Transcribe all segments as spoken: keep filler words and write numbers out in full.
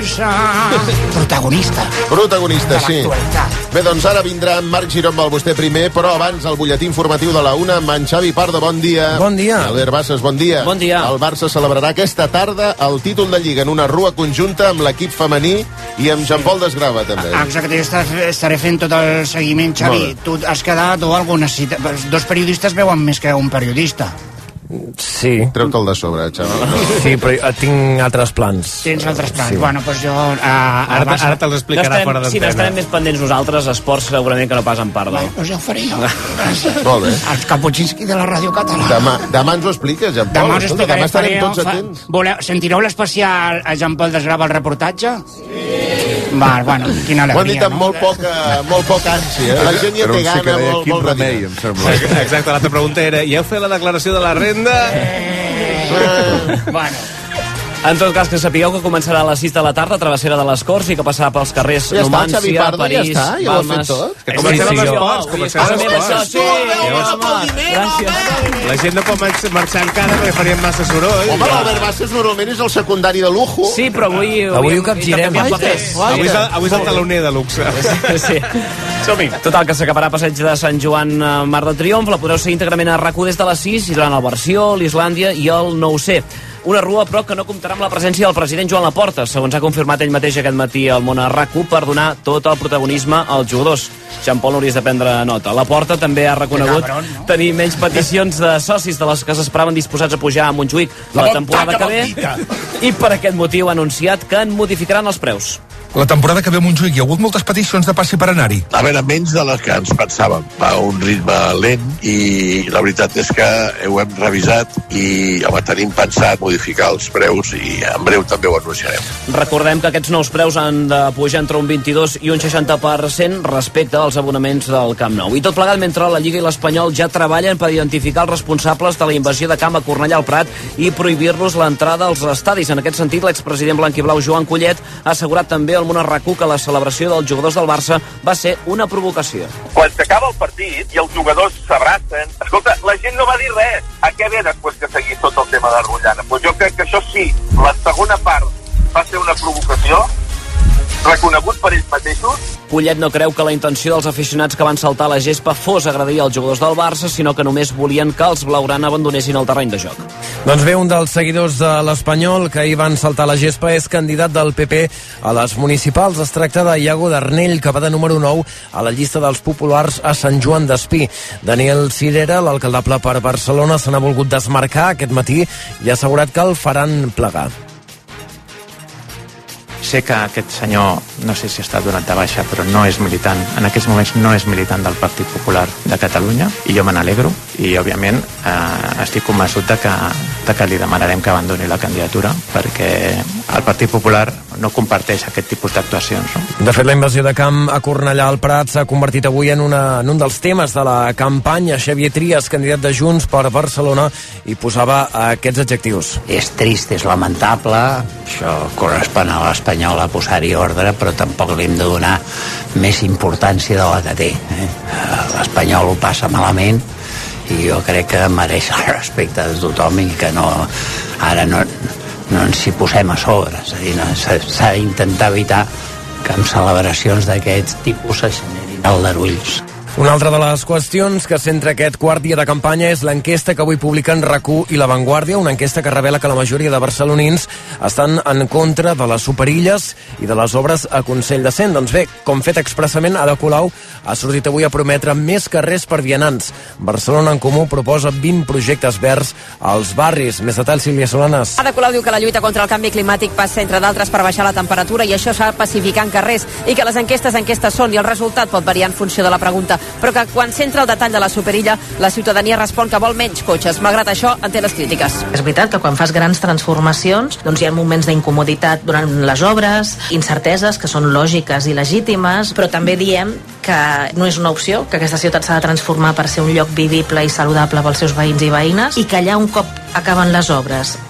cursa. Protagonista. Protagonista, sí. Bé, doncs ara vindrà en Marc Giró amb el vostè primer, però abans el butlletí informatiu de la una amb en Xavi Pardo. Bon dia. Bon dia. Albert Bassas, bon dia. Bon dia. El Barça celebrarà aquesta tarda el títol de Lliga en una rua conjunta amb l'equip femení i amb Jean-Paul Desgrava, també. Exacte, jo estaré, estaré fent tot el seguiment, Xavi. Tu has quedat o algú necessita... Dos periodistes veuen més que un periodista. Sí. Treu-te el de sobre, Xavi. Sí, però tinc altres plans. Tens altres plans. Sí. Bueno, doncs jo... Uh, ara Barça... ara te'ls explicarà no fora d'antena. Si n'estarem més pendents nosaltres, esports segurament que no pas en parla. Bé, doncs ja ho faré jo. Molt bé. Els Caputxinski de la Ràdio Catalana. Demà, demà ens ho expliques, Jean-Paul. Demà us Escolta, explicaré. demà estarem faré- tots fa- atents. Voleu, sentireu l'especial a Jean-Paul Desgrava el reportatge? Sí. Va, bueno, quina Ho han alegria, dit amb no? molt poca, molt poca ànsia. La gent ja té gana, vol, vol remei, em sembla. Exacte, l'altra pregunta era, ja heu fet la declaració de la renda? Eh, bueno. En tot cas, que sapigueu que començarà a les sis de la tarda, travessera de les Corts, i que passarà pels carrers Ja està, el Xavi Numància, Pardo, ja París, està, ja ho ha fet Balmes... tot. Que comencem amb els esports, comencem amb els esports. Sí, home, gràcies. La gent no pot marxar encara perquè farien massa soroll. Home, l'Albert Bassas normalment és el secundari de lujo. Sí, però avui... Avui ho capgirem. Avui és el, avui és el taloner de luxe. Sí. Som-hi. Total, que s'acabarà passeig de Sant Joan a Mar de Triomf. La podreu seguir íntegrament a RAC u des de les sis i durant el Versió, l'Islàndia i el nou C. Una rua, però, que no comptarà amb la presència del president Joan Laporta, segons ha confirmat ell mateix aquest matí al Món a RAC u, per donar tot el protagonisme als jugadors. Jean-Paul hauries de prendre nota. Laporta també ha reconegut cabron, no? tenir menys peticions de socis de les que s'esperaven disposats a pujar a Montjuïc la, la temporada que ve, i per aquest motiu ha anunciat que en modificaran els preus. La temporada que ve a Montjuïc hi ha hagut moltes peticions de passi per anar-hi. A veure, menys de les que ens pensàvem. Va a un ritme lent i la veritat és que ho hem revisat i home, tenim pensat modificar els preus i en breu també ho anunciarem. Recordem que aquests nous preus han de pujar entre un vint-i-dos i un seixanta per cent respecte als abonaments del Camp Nou. I tot plegat mentre la Lliga i l'Espanyol ja treballen per identificar els responsables de la invasió de camp a Cornellà al Prat i prohibir-los l'entrada als estadis. En aquest sentit, l'expresident blanquiblau Joan Collet ha assegurat també al Món a RAC u que la celebració dels jugadors del Barça va ser una provocació. Quan s'acaba el partit i els jugadors s'abracen, escolta, la gent no va dir res. A què ve després que seguís tot el tema de Rotllana? Pues jo crec que això sí, la segona part va ser una provocació, reconegut per ells mateixos. Collet no creu que la intenció dels aficionats que van saltar a la gespa fos agredir els jugadors del Barça, sinó que només volien que els blaugrana abandonessin el terreny de joc. Doncs bé, un dels seguidors de l'Espanyol que ahir van saltar a la gespa és candidat del P P a les municipals. Es tracta de Iago Darnell, que va de número nou a la llista dels populars a Sant Joan d'Espí. Daniel Cirera, l'alcaldable per Barcelona, se n'ha volgut desmarcar aquest matí i ha assegurat que el faran plegar. Sé que aquest senyor, no sé si està donat de baixa, però no és militant, en aquests moments no és militant del Partit Popular de Catalunya, i jo me n'alegro, i òbviament eh, estic convençut de que, de que li demanarem que abandoni la candidatura, perquè el Partit Popular no comparteix aquest tipus d'actuacions. No? De fet, la invasió de camp a Cornellà al Prat s'ha convertit avui en, una, en un dels temes de la campanya. Xavier Trias, candidat de Junts per Barcelona, i posava aquests adjectius. És trist, és lamentable, això correspon a l'Espanyol a posar-hi ordre, però tampoc li hem de donar més importància de la que té. Eh? L'Espanyol ho passa malament i jo crec que mereix el respecte de tothom i que no, ara no, no ens hi posem a sobre. És a dir, no, s'ha d'intentar evitar que amb celebracions d'aquest tipus se generin aldarulls. Una altra de les qüestions que centra aquest quart dia de campanya és l'enquesta que avui publiquen RAC u i La Vanguardia, una enquesta que revela que la majoria de barcelonins estan en contra de les superilles i de les obres a Consell de Cent. Doncs bé, com fet expressament, Ada Colau ha sortit avui a prometre més carrers per vianants. Barcelona en Comú proposa vint projectes verds als barris. Més detalls, Sílvia Solanes. Ada Colau diu que la lluita contra el canvi climàtic passa, entre d'altres, per baixar la temperatura, i això s'ha de pacificar en carrers, i que les enquestes enquestes són i el resultat pot variar en funció de la pregunta, però que quan s'entra el detall de la superilla, la ciutadania respon que vol menys cotxes. Malgrat això, en té les crítiques. És veritat que quan fas grans transformacions, doncs hi ha moments d'incomoditat durant les obres, incerteses que són lògiques i legítimes, però també diem que no és una opció, que aquesta ciutat s'ha de transformar per ser un lloc vivible i saludable pels seus veïns i veïnes, i que allà un cop acaben les obres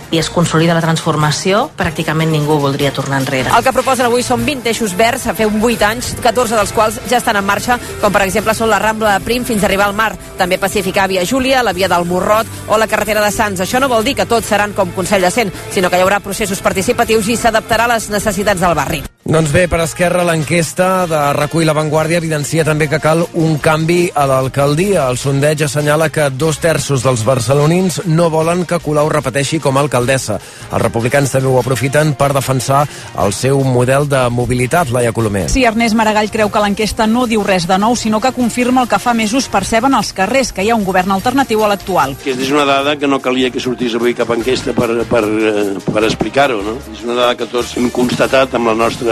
i es consolida la transformació, pràcticament ningú voldria tornar enrere. El que proposen avui són vint eixos verds a fer un vuit anys, catorze dels quals ja estan en marxa, com per exemple són la Rambla de Prim fins a arribar al mar, també pacificar Via Júlia, la Via del Morrot o la carretera de Sants. Això no vol dir que tots seran com Consell de Cent, sinó que hi haurà processos participatius i s'adaptarà a les necessitats del barri. Doncs bé, per Esquerra, l'enquesta de RAC1 i La Vanguardia evidencia també que cal un canvi a l'alcaldia. El sondeig assenyala que dos terços dels barcelonins no volen que Colau repeteixi com a alcaldessa. Els republicans també ho aprofiten per defensar el seu model de mobilitat, Laia Colomer. Sí, Ernest Maragall creu que l'enquesta no diu res de nou, sinó que confirma el que fa mesos perceben als carrers, que hi ha un govern alternatiu a l'actual. Aquesta és una dada que no calia que sortís avui cap enquesta per, per, per explicar-ho, no? És una dada que tots hem constatat amb la nostra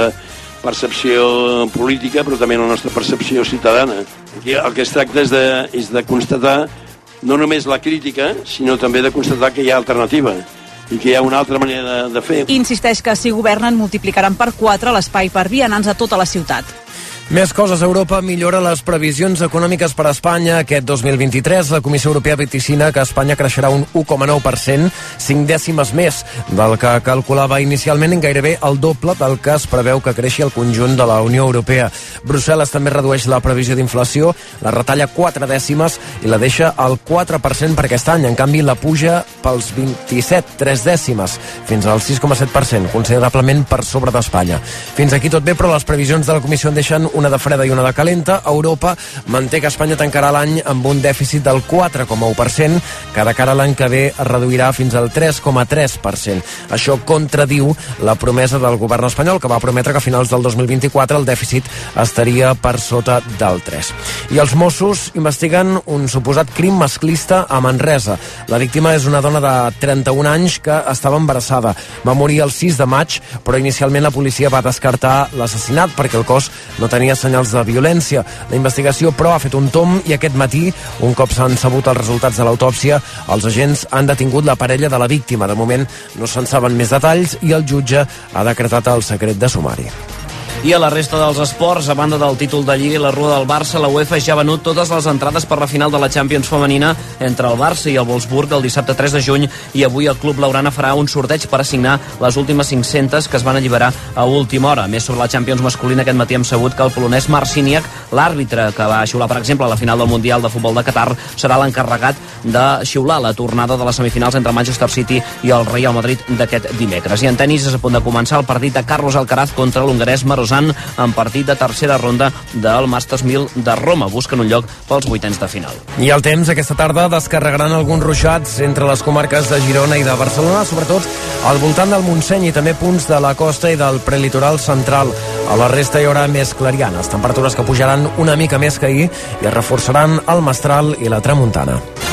percepció política, però també la nostra percepció ciutadana. Aquí el que es tracta és de, és de constatar no només la crítica, sinó també de constatar que hi ha alternativa i que hi ha una altra manera de, de fer. Insisteix que si governen multiplicaran per quatre l'espai per vianants a tota la ciutat. Més coses. Europa millora les previsions econòmiques per a Espanya aquest dos mil vint-i-tres. La Comissió Europea vaticina que Espanya creixerà un u coma nou per cent, cinc dècimes més del que calculava inicialment, en gairebé el doble del que es preveu que creixi el conjunt de la Unió Europea. Brussel·les també redueix la previsió d'inflació, la retalla quatre dècimes i la deixa al quatre per cent per aquest any. En canvi, la puja pels vint-i-set, tres dècimes, fins al sis coma set per cent, considerablement per sobre d'Espanya. Fins aquí tot bé, però les previsions de la Comissió en deixen una de freda i una de calenta. Europa manté que Espanya tancarà l'any amb un dèficit del quatre coma u per cent, que de cara a l'any que ve es reduirà fins al tres coma tres per cent. Això contradiu la promesa del govern espanyol, que va prometre que a finals del dos mil vint-i-quatre el dèficit estaria per sota del tres. I els Mossos investiguen un suposat crim masclista a Manresa. La víctima és una dona de trenta-un anys que estava embarassada. Va morir el sis de maig, però inicialment la policia va descartar l'assassinat perquè el cos no tenia senyals de violència. La investigació, però, ha fet un tomb i aquest matí, un cop s'han sabut els resultats de l'autòpsia, els agents han detingut la parella de la víctima. De moment no se'n saben més detalls i el jutge ha decretat el secret de sumari. I a la resta dels esports, a banda del títol de Lliga i la Rua del Barça, la UEFA ja ha venut totes les entrades per la final de la Champions femenina entre el Barça i el Wolfsburg el dissabte tres de juny, i avui el club blaugrana farà un sorteig per assignar les últimes cinc-centes que es van alliberar a última hora. A més, sobre la Champions masculina, aquest matí hem sabut que el polonès Marciniak, l'àrbitre que va xiular, per exemple, a la final del Mundial de Futbol de Qatar, serà l'encarregat de xiular la tornada de les semifinals entre Manchester City i el Real Madrid d'aquest dimecres. I en tenis és a punt de començar el partit de Carlos Alcaraz contra l'hongarès Maros en partit de tercera ronda del Masters mil de Roma. Busquen un lloc pels vuitens de final. I el temps, aquesta tarda descarregaran alguns ruixats entre les comarques de Girona i de Barcelona, sobretot al voltant del Montseny i també punts de la costa i del prelitoral central. A la resta hi haurà més clarianes, temperatures que pujaran una mica més que ahir i es reforçaran el mestral i la tramuntana.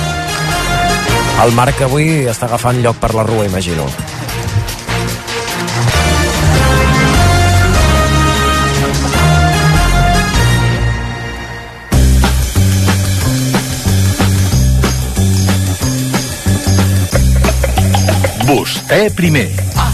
El mar que avui està agafant lloc per la rua, imagino. Vostè primer.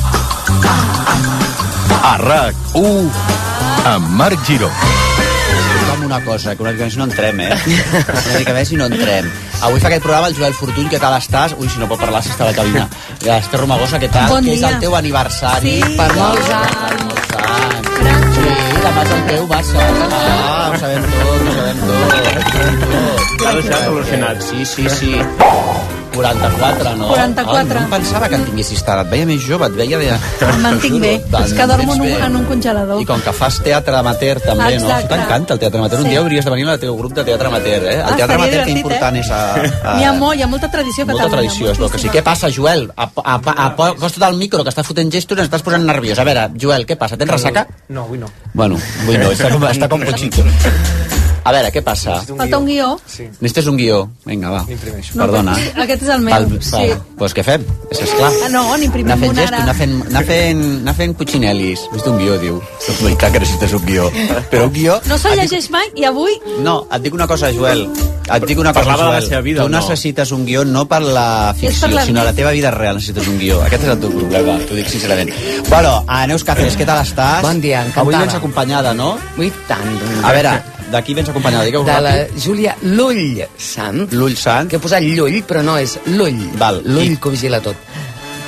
A RAC u amb Marc Giró. Com una cosa, que una mica més no entrem, eh? Una mica més i no entrem. Avui fa aquest programa el Joel Fortuny, què tal estàs? Ui, si no pot parlar, si està a la cabina. L'Ester Romagosa, què tal? Bon que dia. és el teu aniversari. Sí, per molts anys. Molts anys. Sí, demà és el teu, massa. Ah, ho sabem tot, ho sabem tot. L'ha deixat al·lucinat. Sí, sí, sí. quaranta-quatre, no? quaranta-quatre. Ah, no em pensava que en tinguessis tant. Et veia més jove, et veia... De... Em mantinc bé. És que dormo en un, bé. en un congelador. I com que fas teatre amateur també, no? Exacte. Això t'encanta, el teatre amateur. Un Sí. dia hauries de venir al teu grup de teatre amateur, eh? El Ah, teatre estaria amateur, que divertit, important eh? és a... a... Hi ha, molt, hi ha molta tradició a Molta Catalunya. tradició, es veu que sí. Què passa, Joel? A, a, a, a, acosta't al micro, que està fotent gestos i ens estàs posant nerviós. A veure, Joel, què passa? Tens ressaca? No, avui no. Bueno, avui no, està com, està com Pochito. A veure, què passa? Falta un guió. Sí. Necessites un guió. Vinga, va. N'imprimeixo. No, Perdona. aquest- Aquest és el meu. Val, Sí. Doncs pues què fem? És esclar. Ah, no, n'imprimim Anar fent un gestos, ara. anar fent, anar fent, anar fent puccinelis. Vist un guió, diu. És veritat que necessites un guió. Però un guió... No se'l et dic- llegeix mai i avui... No, et dic una cosa, Joel. Et dic una cosa, Parlava de la Joel. seva vida, tu o no? necessites un guió no per la ficció, per la sinó meva. la teva vida real necessites un guió. Aquest és el teu problema, t'ho dic sincerament. Bueno, a Neus Cáceres, què tal estàs? Bon dia, encantada. Avui vens acompanyada, no? Ui, tant. A veure, d'aquí vens acompanyada, digueu De la ràpid. Júlia Lull Sant. L'ull sant. Que he posat Llull, però no és Lull. Val. Lull I- que ho vigila tot.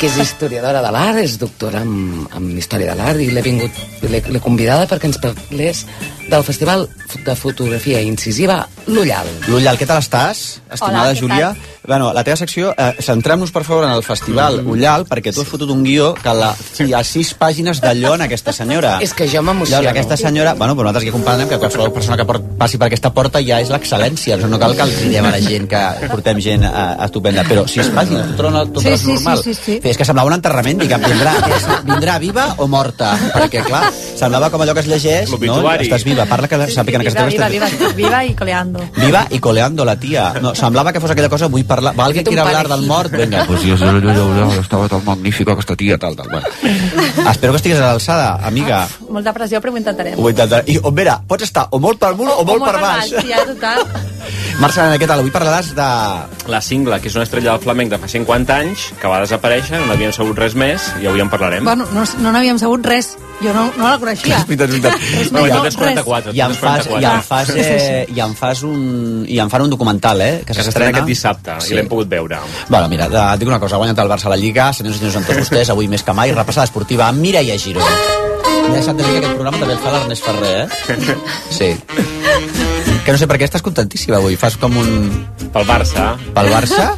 que és historiadora de l'art, és doctora en, en història de l'art, i l'he vingut, l'he l'he convidada perquè ens parlés del Festival de Fotografia Incisiva L'Ullal. L'Ullal, què tal estàs, estimada Hola, Júlia? Bueno, la teva secció, eh, centrem-nos per favor en el Festival mm. Ullal, perquè tu has fotut un guió que la, hi ha sis pàgines d'allò en aquesta senyora. És que jo m'emociono. Llavors, aquesta senyora, bueno, però nosaltres que comparem que qualsevol persona que port, passi per aquesta porta ja és l'excel·lència, no cal que els diguem a la gent que portem gent a, a estupenda, però sis pàgines, tu trobes tot sí, sí, normal. Sí, sí, sí. És que semblava un enterrament, diguem, vindrà, és, vindrà viva o morta, perquè clar, semblava com allò que es llegeix, no? Estàs viva, parla que sàpiguen que viva, estàs viva, viva, viva i coleando. Viva i coleando la tia. No, semblava que fos aquella cosa, vull parlar, va alguien quiere hablar del mort, venga. Pues yo, yo, yo, yo, yo estaba tan magnífica aquesta tia, tal, tal, bueno. Espero que estiguis a l'alçada, amiga. Uf, molta pressió, però ho intentarem. Ho intentarem. I, oh, mira, pots estar o molt per amunt o, o molt per baix. Sí, ja, total. Marc, què tal? Avui parlaràs de... La Singla, que és una estrella del flamenc de fa cinquanta anys, que va desaparèixer, no n'havíem sabut res més, i avui en parlarem. Bueno, no no n'havíem sabut res. Jo no, no la coneixia. És veritat, és veritat. No, no, quaranta-quatre. I en fas, i en fas, eh, i en fas un... I en fan un documental, eh? Que s'estrena aquest dissabte, sí. I l'hem pogut veure. Bueno, mira, et dic una cosa, ha guanyat el Barça a la Lliga, senyors i senyors amb tots vostès, avui més que mai, repassada esportiva amb Mireia Giró. M'he deixat de dir que aquest programa també el fa l'Ernest Ferrer, eh? Sí. Que no sé per què estàs contentíssima avui, fas com un... Pel Barça. Pel Barça?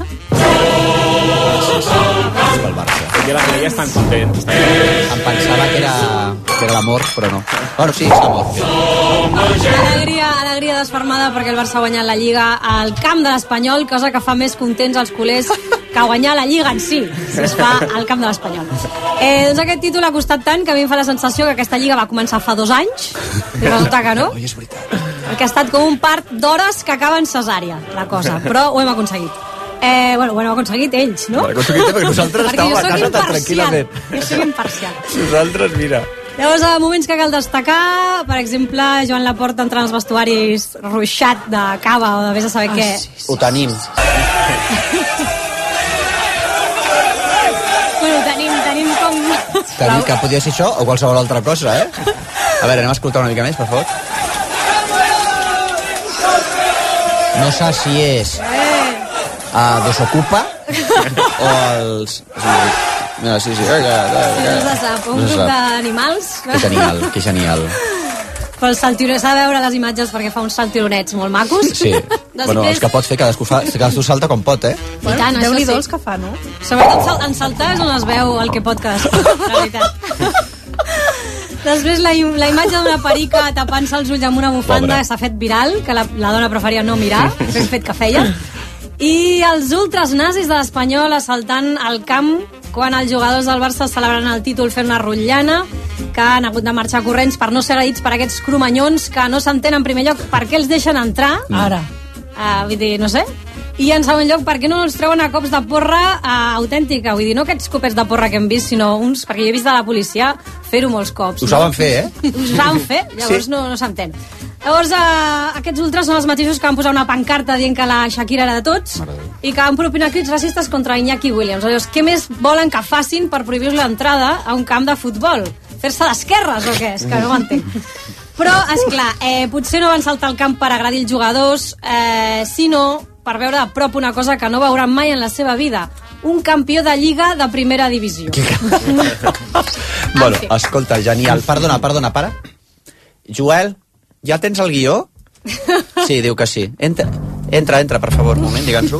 Sí, sí, pel Barça. I la Mireia estan contents. Em pensava que era, que era l'amor, però no. Bueno, sí, és l'amor. Alegria, alegria desfermada perquè el Barça ha guanyat la Lliga al camp de l'Espanyol, cosa que fa més contents els culers que guanyar la Lliga en si, si es fa al camp de l'Espanyol. Eh, doncs aquest títol ha costat tant que a mi em fa la sensació que aquesta Lliga va començar fa dos anys, i resulta que no. Oi, és veritat. Perquè ha estat com un part d'hores que acaba en cesària, la cosa, però ho hem aconseguit. Eh, bueno, ho hem aconseguit ells, no? Ho hem aconseguit perquè nosaltres perquè estàvem a casa tan tranquil·lament. Jo soc imparcial. Nosaltres, mira... Llavors, moments que cal destacar, per exemple, Joan Laporta entrant als vestuaris ruixat de cava o de vés a saber ah, què. Sí, sí. Ho tenim. Bueno, tenim, tenim com... Tenim que podia ser això o qualsevol altra cosa, eh? A veure, anem a escoltar una mica més, per favor. No sé si és uh, Desocupa o els... Mira, sí, sí. No se sap, un grup d'animals. Que genial, que genial. Però el saltironet, s'ha de veure les imatges perquè fa uns saltironets molt macos. Sí, bueno, els que pot fer, cadascú, fa, cadascú salta com pot, eh? I tant, això sí. Déu-n'hi-do que fa, no? Sobretot en saltar és on es veu el que pot cadascú, en realitat. Després la, la imatge d'una perica tapant-se els ulls amb una bufanda s'ha fet viral, que la, la dona preferia no mirar, ben fet que feia. I els ultras nazis de l'Espanyol assaltant el camp quan els jugadors del Barça celebren el títol fent una rotllana, que han hagut de marxar corrents per no ser agredits per aquests cromanyons que no s'entenen en primer lloc per què els deixen entrar. Ara. Uh, vull dir, no sé. I en segon lloc, per què no els treuen a cops de porra uh, autèntica? Vull dir, no aquests copets de porra que hem vist, sinó uns... Perquè jo he vist de la policia fer-ho molts cops. Ho saben no? fer, eh? Ho saben fer, llavors sí. no, no s'entén. Llavors, uh, aquests ultras són els mateixos que van posar una pancarta dient que la Shakira era de tots i que van propinar crits racistes contra Iñaki Williams. Llavors, què més volen que facin per prohibir-los l'entrada a un camp de futbol? Fer-se d'esquerres o què? És que no ho entenc. Però, esclar, eh, potser no van saltar al camp per agredir els jugadors, eh, sinó per veure de prop una cosa que no veuran mai en la seva vida. Un campió de Lliga de primera divisió. Bueno, escolta, genial. Perdona, perdona, para. Joel, ja tens el guió? Sí, diu que sí. Entra, entra, entra per favor, un moment, digue'ns-ho.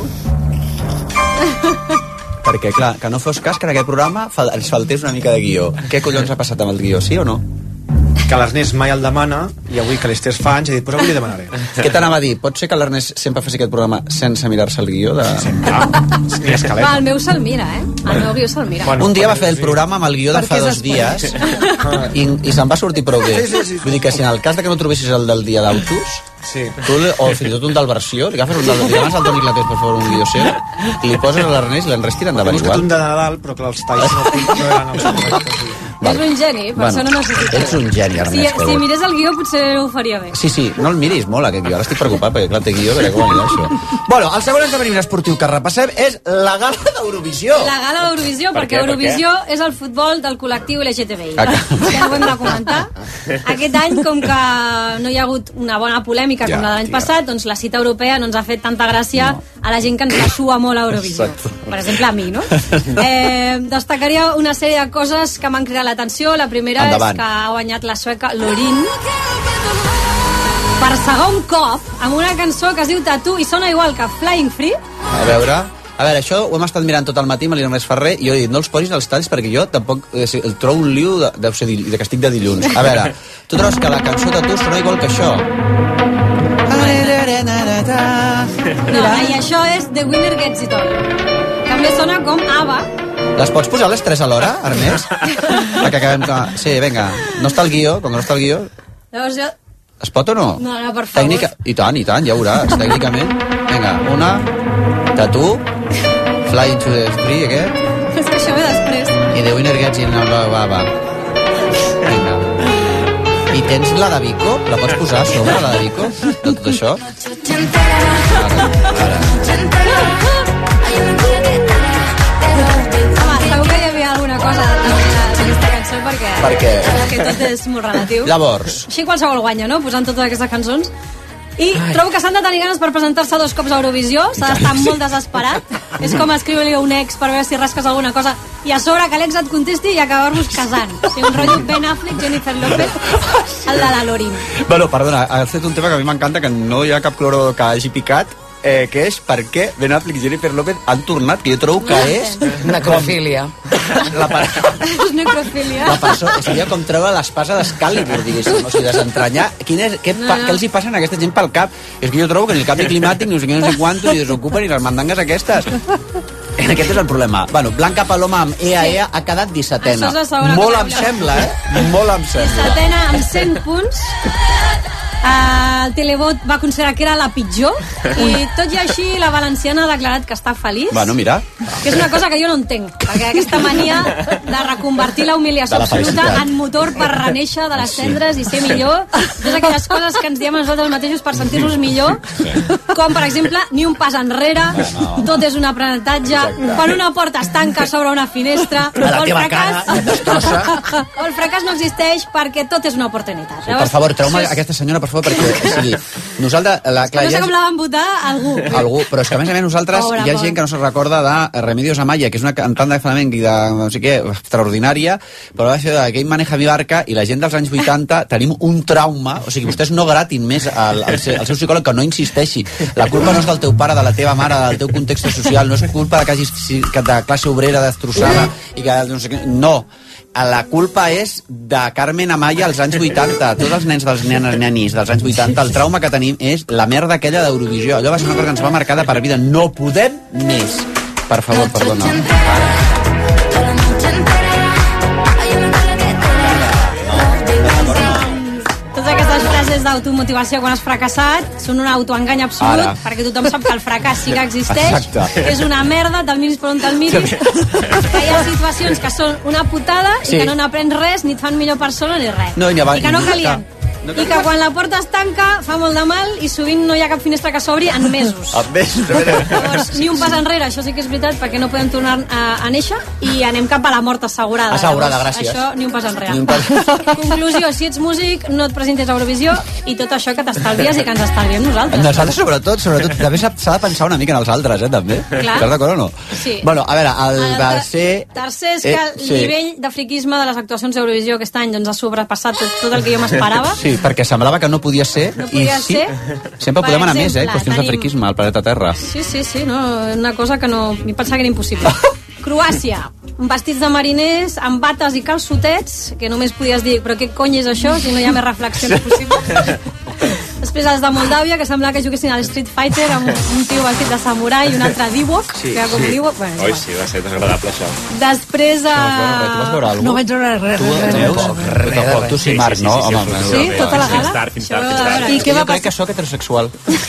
Perquè, clar, que no fos cas que en aquest programa ens faltés una mica de guió. Què collons ha passat amb el guió, sí o no? Que l'Ernest mai el demana i avui que l'Ester fa anys he dit, pues avui li demanaré. Què t'anava a dir? Pot ser que l'Ernest sempre faci aquest programa sense mirar-se el guió? De... Sempre. Va, el meu se'l mira, eh? El meu guió se'l mira. Bueno, un dia va fer el programa amb el guió de fa dos dies i, i se'n va sortir prou bé. Sí, sí, sí. Vull dir que si en el cas de que no trobessis el del dia d'autos, sí. tu, o fins i tot un del versió, li agafes un del versió, abans el Toni Clapés, per favor, un guió seu, i li poses a l'Ernest i l'Ernest tira endavant igual. He buscat un de Nadal, però clar, els talls no, no eren els correctes. És un geni, per això no necessita. Ets un geni, Ernest. Si, si mirés el guió potser ho faria bé. Sí, sí, no el miris molt, aquest guió. Ara estic preocupat perquè, clar, té guió, perquè com anirà això. Bueno, el segon esdeveniment esportiu que repassem és la gala d'Eurovisió. La gala d'Eurovisió, Per perquè què, per Eurovisió és el futbol del col·lectiu L G T B I. Ja ho hem de comentar. Aquest any, com que no hi ha hagut una bona polèmica com Ja, la de l'any tia. passat, doncs la cita europea no ens ha fet tanta gràcia a la gent que ens la sua molt a Eurovisió. Per exemple, a mi, no? Eh, destacaria una sèrie de coses que m'han cridat l'atenció. La primera Endavant. és que ha guanyat la sueca Lorin per segon cop amb una cançó que es diu Tattoo i sona igual que Flying Free. A veure... A veure, això ho hem estat mirant tot el matí amb l'Ernest Ferrer i jo he dit, no els posis els talls perquè jo tampoc eh, si- el trobo un liu de, de, de, de que estic de dilluns. A veure, tu trobes que la cançó de tu sona igual que això? No, i això és The Winner Gets It All. També sona com ABBA. Les pots posar les tres alhora, Ernest? Perquè acabem... Que... Sí, vinga, no està el guió, com que no està el guió... Llavors jo... Es pot o no? No, no, per favor. Tècnica... I tant, i tant, ja ho veuràs, tècnicament. Vinga, una... Tatu... Flying to the Free, aquest... És que això ve després. I The Winner Gets In, va, va, va. Vinga. I tens la de Vico? La pots posar a sobre, la de Vico? De tot això? Ara, ara. Home, segur que hi havia alguna cosa d'aquesta cançó perquè... Per què? Que tot és molt relatiu. Llavors... Així qualsevol guanya, no? Posant totes aquestes cançons. I Ai. trobo que s'han de tenir ganes per presentar-se dos cops a Eurovisió. S'ha d'estar molt desesperat. És com escriure-li a un ex per veure si rasques alguna cosa i a sobre que l'ex et contesti i acabar-vos casant. O sigui, un rotllo Ben Affleck, Jennifer López, el de la Lorin. Bueno, perdona, has fet un tema que a mi m'encanta, que no hi ha cap cloro que hagi picat, eh, que és per què Ben Affleck i Jennifer López han tornat, que jo trobo que és... Necrofília. La, per... És necrofília. la persona, seria com treure l'espasa d'Excalibur, diguéssim, o sigui, desentranyar quin és, què, No, pa, no. què els hi passa a aquesta gent pel cap. És que jo trobo que ni el canvi climàtic, ni no sé què, no sé quantos, ni desocupen, ni les mandangues aquestes. Aquest és el problema. Bueno, Blanca Paloma amb E A E A ha quedat dissetena. Això és la segona Molt cosa em que- sembla, eh? Molt em sembla. Setena amb cent punts. Uh, el Televot va considerar que era la pitjor i tot i així la valenciana ha declarat que està feliç, Bueno, mira. que és una cosa que jo no entenc, perquè aquesta mania de reconvertir la humiliació De la absoluta felicitat. en motor per reneixer de les cendres i ser millor, totes aquelles coses que ens diem a nosaltres mateixos per sentir-nos millor, com per exemple ni un pas enrere, tot és un aprenentatge, quan una porta es tanca s'obre una finestra, A la o el teva fracàs cara, et destrossa. o el fracàs no existeix perquè tot és una oportunitat. Sí, per favor, treu-me això és- aquesta senyora, per favor, perquè, o sigui, nosaltres... La, que no sé com la van votar algú. Algú, però és que a més a més nosaltres Pobre, hi ha pobre. gent que no se'n recorda de Remedios Amaya, que és una cantant de flamenc i de no sé què, extraordinària, però va ser de Game Maneja mi barca, i la gent dels anys vuitanta tenim un trauma, o sigui, vostès no gratin més al, al, seu, al seu psicòleg, que no insisteixi. La culpa no és del teu pare, de la teva mare, del teu context social, no és culpa de que hagis si- que de classe obrera destrossada i que no sé què, no. La culpa és de Carmen Amaya als anys vuitanta. Tots els nens dels nenes nenis dels anys vuitanta, el trauma que tenim és la merda aquella d'Eurovisió. Allò va ser una cosa que ens va marcar de per vida. No podem més. Per favor, perdona. Totes aquestes frases d'automotivació quan has fracassat són un autoengany absolut, Ara. perquè tothom sap que el fracàs sí que existeix, Exacte. que és una merda, te'l miris per on te'l miris, que hi ha situacions que són una putada Sí. i que no n'aprens res, ni et fan millor persona ni res. No, i I que no i- calien. No I que quan la porta es tanca fa molt de mal i sovint no hi ha cap finestra que s'obri en mesos. A mesos, a veure. Llavors, ni un pas enrere, això sí que és veritat, perquè no podem tornar a, a néixer i anem cap a la mort assegurada. Assegurada, Llavors, gràcies. Això, ni un pas enrere. Ni un pas- Conclusió, si ets músic, no et presentis a Eurovisió i tot això que t'estalvies i que ens estalviem nosaltres. Nosaltres, sobretot, sobretot, també s'ha s'ha de pensar una mica en els altres, eh, també. Clar. Estàs d'acord o no? Sí. Bueno, a veure, el El va ter- ser... Tercer és que Eh, el sí. nivell de friquisme de les actuacions d'Eurovisió aquest any doncs, ha sobrepassat tot, tot el que jo m'esperava. Sí, perquè semblava que no podia ser. No podia i sí, ser. sempre Per podem anar més, eh? exemple, Qüestions de tenim- friquisme al planeta Terra. Sí, sí, sí, no, una cosa que no... Mi pensava que era impossible. Croàcia, vestits de mariners, amb bates i calçotets, que només podies dir, però què cony és això, si no hi ha més reflexions possibles. Després els de Moldàvia, que semblava que juguessin al Street Fighter amb un tio vestit de samurai i un altre d'Ewok, Sí, que era com sí. l'Ewok. Bueno, Oi, sí, va ser desagradable, això. després... Tu vas veure Uh... alguna cosa? No vaig veure res, Tu, res, Neus? res. Tu tampoc, tu sí, Marc, no? Home, Sí, tota la gala? Fins tard, fins tard, Això fins ho he de tard. veure. I què va jo crec que sóc heterosexual.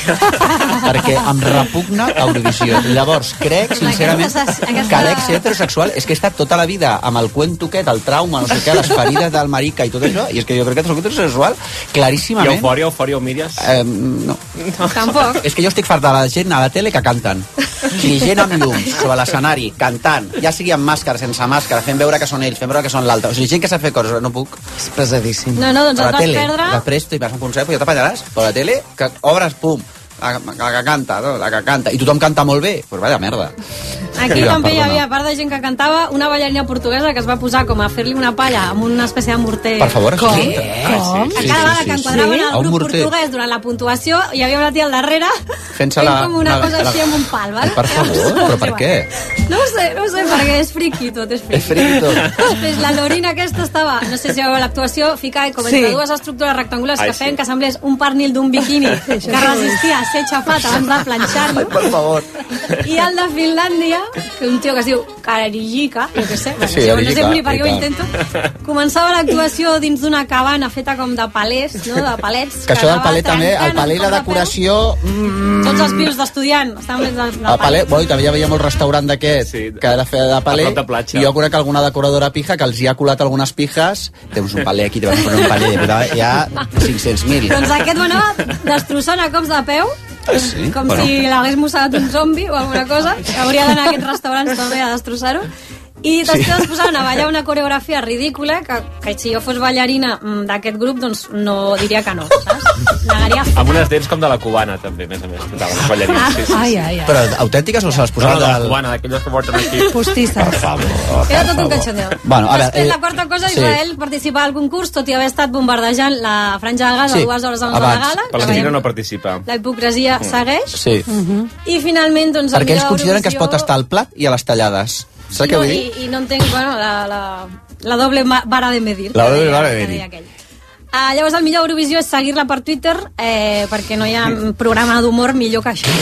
Perquè em repugna Eurovisió. Llavors, crec, sincerament, Aquesta- aquesta- que Alex ser heterosexual és que he estat tota la vida amb el cuento aquest, el trauma, no sé què, les ferides del marica i tot això, i és que jo crec que sóc heterosexual I claríssimament. eufòria, eufòria, ho mires? Eh, no. Tampoc. És que jo estic fart de la gent a la tele que canten. O sigui, gent amb llums, sobre l'escenari, cantant, ja sigui amb màscara, sense màscara, fent veure que són ells, fent veure que són l'altre. O sigui, gent que sap fer coses, no puc. És pesadíssim. No, no, doncs A et la vas tele, perdre... la presto i vas a un concert, però ja t'apanyaràs. Però a la tele, que obres, pum, la, la que canta, no? La que canta. I tothom canta molt bé. Doncs pues vaya merda. Aquí Ja, també hi perdona. havia, a part de gent que cantava, una ballarina portuguesa que es va posar com a fer-li una palla amb una espècie de morter. Per favor, Com? sí. Com? Sí, sí, A cada vegada sí, que sí. enquadraven A el un grup morter. portuguès durant la puntuació, hi havia una tia al darrere Fent-se fent la- com una la- cosa la- així amb un pal, val? Per favor, però per què? No ho sé, no ho sé, perquè és friqui tot, és friqui. És friqui tot. Després la Lorina aquesta estava, no sé si veieu l'actuació, ficada com entre Sí. dues estructures rectangulars Ai, que feien sí. que semblés un pernil d'un biquini que resistia a ser xafat abans de planxar-lo. Per favor. I el de Finlàndia, que un tio que es diu Karijika, jo què sé, bueno, Sí, sí, no sé Karijika, ni per què ho i intento, començava l'actuació dins d'una cabana feta com de palers, no?, de palets. Que això del anava palet també, el trencant palet i la amb cop de peu. decoració... Mm, Tots els pisos d'estudiant estaven fets de, de el palet, palets. bueno, i també ja veiem el restaurant d'aquest sí, que era fer de palet, a prop de platja. i jo conec alguna decoradora pija que els hi ha colat algunes pijes, tens un palet aquí, te vas a poner un palet, però hi ha cinc-cents mil. Doncs aquest ho anava destrossant a cops de peu, Sí? com Bueno. si l'hagués mossegat un zombi o alguna cosa. Hauria d'anar a aquests restaurants també a destrossar-ho. I després Sí. es posaven a ballar una coreografia ridícula que, que si jo fos ballarina mm, d'aquest grup, doncs no diria que no, saps? Negaria Amb unes dents com de la cubana, també, a més a més. Totaven les ballarines, sí, sí. Ai, ai, ai. Però autèntiques o se les No, posaven no, de la del... cubana, d'aquelles que porten aquí. Postisses. Per favor, Era per tot un favor. cachondeo. Bueno, a veure, Després, eh, la quarta cosa, sí. Israel participava al concurs, tot i haver estat bombardejant la franja de Gaza Sí, dues hores abans de la abans. gala. Palestina que no participa. La hipocresia segueix. Sí. I finalment, doncs... el Perquè ells millor consideren que es pot Eurovisió- estar al plat i a les tallades. Saps què no, vull i, dir? I no entenc, bueno, la, la, la doble ma- vara de medir. La que doble deia- vara de que medir. deia aquell. Uh, llavors, el millor Eurovisió és seguir-la per Twitter, eh, perquè no hi ha programa d'humor millor que això.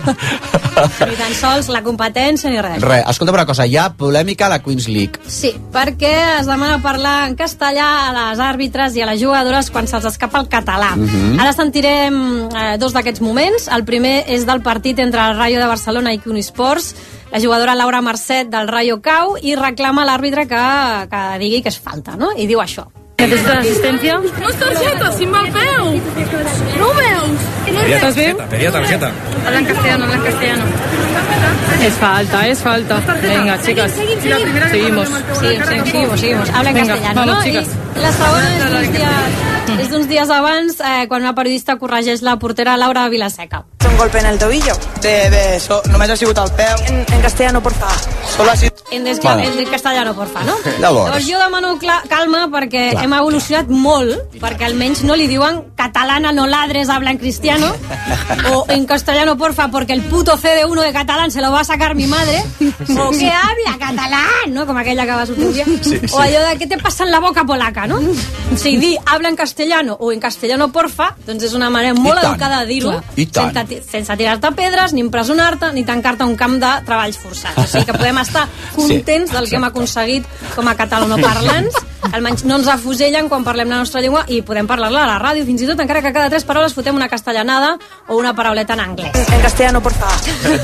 Ni tan sols la competència ni res. Res, escolta'm una cosa, hi ha polèmica a la Queens League. Sí, perquè es demana parlar en castellà a les àrbitres i a les jugadores quan se'ls escapa el català. Mhm. Ara sentirem eh, dos d'aquests moments. El primer és del partit entre el Rayo de Barcelona i Unisports. La jugadora Laura Marcet del Rayo cau i reclama a l'àrbitre que, que digui que és falta, no? I diu això. Necessites assistència? Unes targetes, si me'l veu! No ho veus? Estàs bé? Pedía tarjeta. Habla en castellano, habla en castellano. Es falta, es falta. Venga, chicas. Seguimos. Sí, sí, seguimos, seguimos. Habla en Venga, castellano, vamos, no? chicas. I la segona és d'uns dies, és d'uns dies abans, eh, quan una periodista corregeix la portera Laura Vilaseca. Un golpe en el tobillo. Bé, bé, so, només ha sigut al peu. En, en castellano, por favor. Solo ha sigut... En, des Bueno. en castellano, porfa, no? Llavors. Llavors jo demano cla calma perquè Clar. hem evolucionat molt, perquè almenys no li diuen catalana no ladres, habla en cristiano, o en castellano, porfa, porque el puto C D uno de catalán se lo va a sacar mi madre, o que habla catalán, no? Com aquella que va sortir un dia. Sí, sí. O allò de què te passa en la boca polaca, no? O sigui, dir habla en castellano o en castellano, porfa, doncs és una manera molt tant. educada de dir-ho, I tant. sense, sense tirar-te pedres, ni empresonar-te, ni tancar-te a un camp de treballs forçats. O sigui que podem estar contents del que hem aconseguit com a catalanoparlants, almenys no ens afusellen quan parlem la nostra llengua i podem parlar-la a la ràdio, fins i tot encara que cada tres paraules fotem una castellanada o una parauleta en anglès. En castellano, por favor.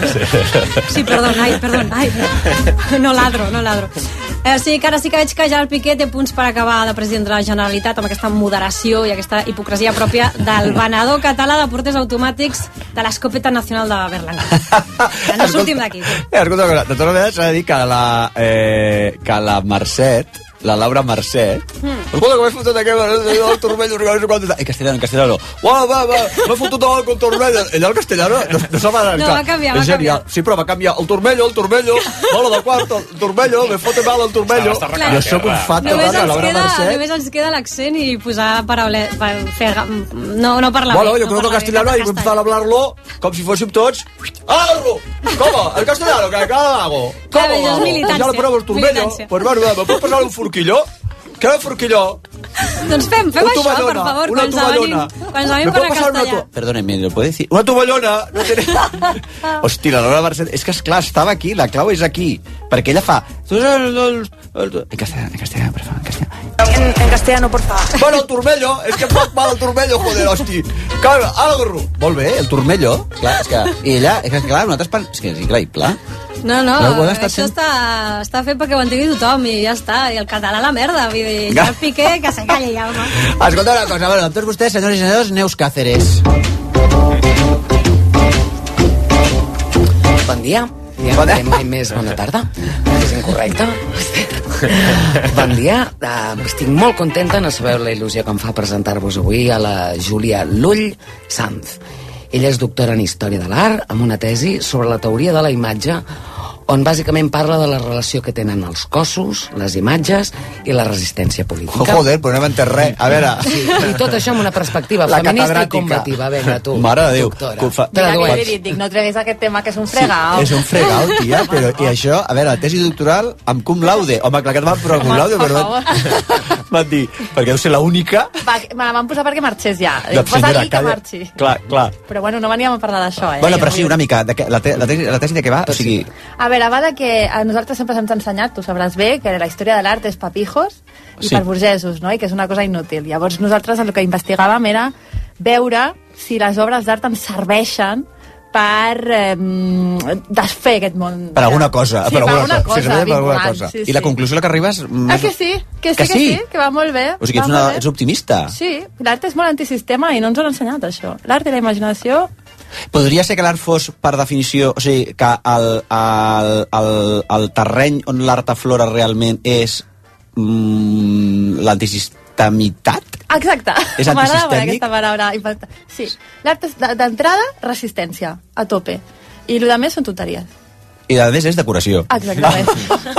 Sí, perdó, ai, perdó, ai, no ladro, no ladro. Eh, sí, que ara sí que veig que ja el Piqué té punts per acabar de president de la Generalitat amb aquesta moderació i aquesta hipocresia pròpia del venedor català de porters automàtics de l'Escopeta Nacional de Berlanga. Ja no sortim d'aquí. Eh, escolta, una cosa, de totes maneres s'ha de dir que la, eh, que la Mercet, la Laura Mercet, Mm. escolta, que m'he fotut aquí, el turmello, no sé quant... En castellano, en castellano. Uau, va, va, m'he fotut el turmello. Ella al castellano no, no se va... No, va canviar, va És genial. canviar. Sí, però va canviar. El turmello, el turmello, bola de quarto, el turmello, me fote mal el turmello. Clar. Jo sóc un fan Només total de ens, Laura queda, Mercet. només ens queda l'accent i posar paraules per fer... No, no parlar Bueno, bé. yo no creo que parlar bé, castellano hay que empezar a hablarlo como si fuésemos todos. ¡Algo! ¿Cómo? ¿El castellano? ¿Qué, qué hago? ¿Cómo Claro, eso es hago? militancia, Pues ya lo ponemos turmello. militancia. Pues bueno, ¿me puedes pasar un furquillo? que era forquilló. Doncs fem, fem això, per favor, una quan tovallona. Quan sabem per a castellà. Perdóneme, ¿lo puede decir? Una tovallona. No tiene... Hòstia, la Lola Barcet... És que, esclar, estava aquí, la clau és aquí. Perquè ella fa... En castellà, en castellà, per favor, en castellà. En, en castellano, por favor. Bueno, el turmello, és que em fa mal el turmello, joder, hosti. Calma, algo. Molt bé, el turmello. Clar, és que... I ella, és que, clar, nosaltres... Pen... És que és increïble. No, no, no això fent... està, està fet perquè ho entengui tothom i ja està. I el català la merda, vull dir, ja el Piqué, que se calli ja, home. Escolta una cosa, bueno, amb tots vostès, senyors i senyors, Neus Cáceres. Bon dia. Ja bon dia. Mai més bona tarda. És incorrecte. Bon dia. Uh, estic molt contenta, no sabeu la il·lusió que em fa presentar-vos avui a la Júlia Lull Sanz. Ella és doctora en Història de l'Art, amb una tesi sobre la teoria de la imatge, on bàsicament parla de la relació que tenen els cossos, les imatges i la resistència política. Oh, joder, però no hem entès res. A veure... Sí, i tot això amb una perspectiva la feminista i combativa. Vinga, tu, mare de Déu. Doctora. Mira, que li dic, no treguis aquest tema, que és un fregau. Sí, és un fregau, tia, però i això, a veure, la tesi doctoral amb cum laude. Home, clar que et van provar cum laude, però van dir, perquè deu ser l'única... Va, me la van posar perquè marxés ja. Doncs, Posa aquí que marxi. Clar, clar. Però bueno, no veníem a parlar d'això, eh? Bueno, però sí, una mica. De que, la, te, la, tesi, la tesi de què va? O sigui... A veure, va de que a nosaltres sempre se'ns ha ensenyat, tu sabràs bé, que la història de l'art és per pijos i sí. per burgesos, no? I que és una cosa inútil. Llavors nosaltres el que investigàvem era veure si les obres d'art ens serveixen per eh, desfer aquest món. Per alguna cosa. Sí, per alguna, alguna cosa. Sí, per alguna cosa. Sí, sí. I la conclusió a la que arribes... Ah, que sí, que sí, que sí, que, sí, que va molt bé. O sigui, ets, una, ets optimista. Sí, l'art és molt antisistema i no ens ho han ensenyat, això. L'art i la imaginació... Podria ser que l'art fos, per definició, o sigui, que el, el, el, el terreny on l'art aflora realment és mm, l'antisistemitat? Exacte. És m'agrada aquesta paraula. Sí, l'art és d'entrada resistència, a tope. I el que més són tonteries. I a més és decoració. Exactament.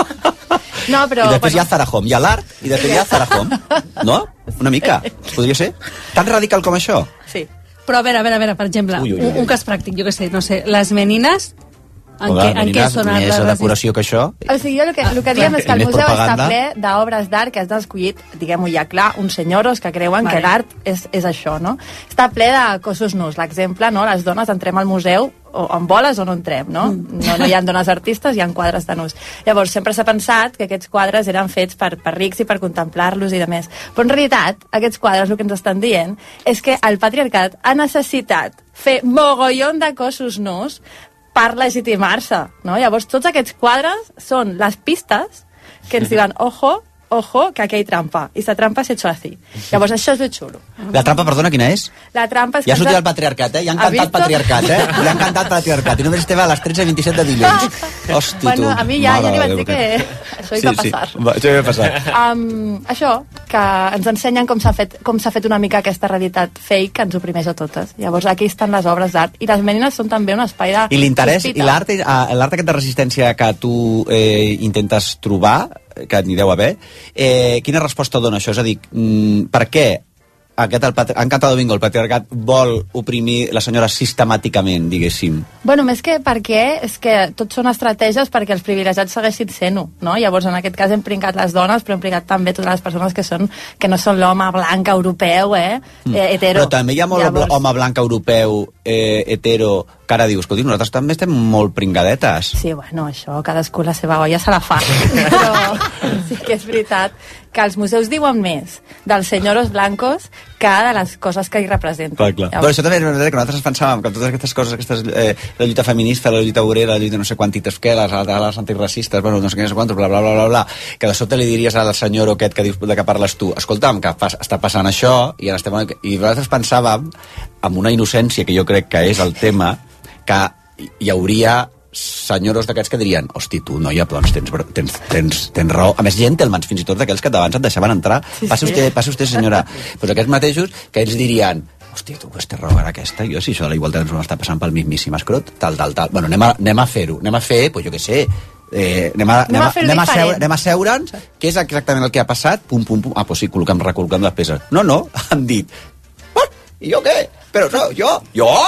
No, però... I després bueno. hi ha Zara Home. Hi ha l'art i després hi ha Zara Home. No? Una mica. Podria ser? Tan radical com això? Sí. Però a veure, a veure, a veure, per exemple, ui, ui, ui. Un, un cas pràctic, jo què sé, no sé, les menines... En, Hola, què, en què són més de decoració que això. O sigui, jo el que, el que diem és que el museu està ple d'obres d'art que has escollit, diguem-ho ja clar, uns senyoros que creuen vale. que l'art és, és això, no? Està ple de cossos nus. L'exemple, no? Les dones entrem al museu o en boles o no entrem, no? No, no hi ha dones artistes, hi ha quadres de nus. Llavors, sempre s'ha pensat que aquests quadres eren fets per, per rics i per contemplar-los i de més. Però en realitat, aquests quadres el que ens estan dient és que el patriarcat ha necessitat fer mogollon de cossos nus per legitimar-se, no? Llavors, tots aquests quadres són les pistes que ens diuen, ojo, ojo, que aquí hay trampa. I la trampa s'ha hecho así. Llavors, això és ben xulo. La trampa, perdona, quina és? La trampa és ja que... ha sortit el patriarcat, eh? Ja han cantat patriarcat, eh? Ja han cantat patriarcat. I només estava a les tretze vint-i-set de dilluns. Hosti, bueno, tu. a mi ja, ja li vaig dir que... que... Això hi va passar. Sí, va, això hi va passar. Um, això, que ens ensenyen com s'ha fet, com s'ha fet una mica aquesta realitat fake que ens oprimeix a totes. Llavors, aquí estan les obres d'art. I les menines són també un espai de... I l'interès, i l'art l'art aquesta resistència que tu eh, intentes trobar, que n'hi deu haver, eh, quina resposta dona això? És a dir, mm, per què aquest, el, han cantat domingo, el patriarcat vol oprimir les senyores sistemàticament, diguéssim? Bueno, més que perquè és que tot són estratègies perquè els privilegiats segueixin sent-ho, no? Llavors, en aquest cas hem pringat les dones, però hem pringat també totes les persones que són que no són l'home blanc europeu, eh? Mm. eh hetero. Però també hi ha molt Llavors... home blanc europeu, eh, hetero, que ara dius, escolti, nosaltres també estem molt pringadetes. Sí, bueno, això, cadascú la seva olla se la fa. Però sí que és veritat que els museus diuen més dels senyoros blancos que de les coses que hi representen. Clar, clar. Llavors... Però això també és veritat que nosaltres pensàvem que totes aquestes coses, aquestes, eh, la lluita feminista, la lluita obrera, la lluita no sé quantites què, les, les antiracistes, bueno, no sé què, no sé quantos, bla, bla, bla, bla, bla, que de sobte li diries al senyor aquest que dius de què parles tu, escolta'm, que pas, està passant això, i, ara estem, i nosaltres pensàvem, amb una innocència que jo crec que és el tema, que hi hauria senyoros d'aquests que dirien, hosti, tu, noia, doncs tens, tens, tens, tens raó. A més, gentlemans, fins i tot d'aquells que abans et deixaven entrar. Sí, passi sí. usted, passi usted, senyora. Pues aquests mateixos que ells dirien, hòstia, tu, aquesta raó era aquesta, jo si això de la igualtat ens ho està passant pel mismíssim escrot, tal, tal, tal. Bueno, anem a, anem a fer-ho, anem a fer, pues jo què sé, eh, anem a, anem a, anem a, seure, anem a seure'ns, què és exactament el que ha passat, pum, pum, pum, ah, pues sí, col·locam, recol·locam les peces. No, no, han dit, what? I jo què? Però no, jo, jo?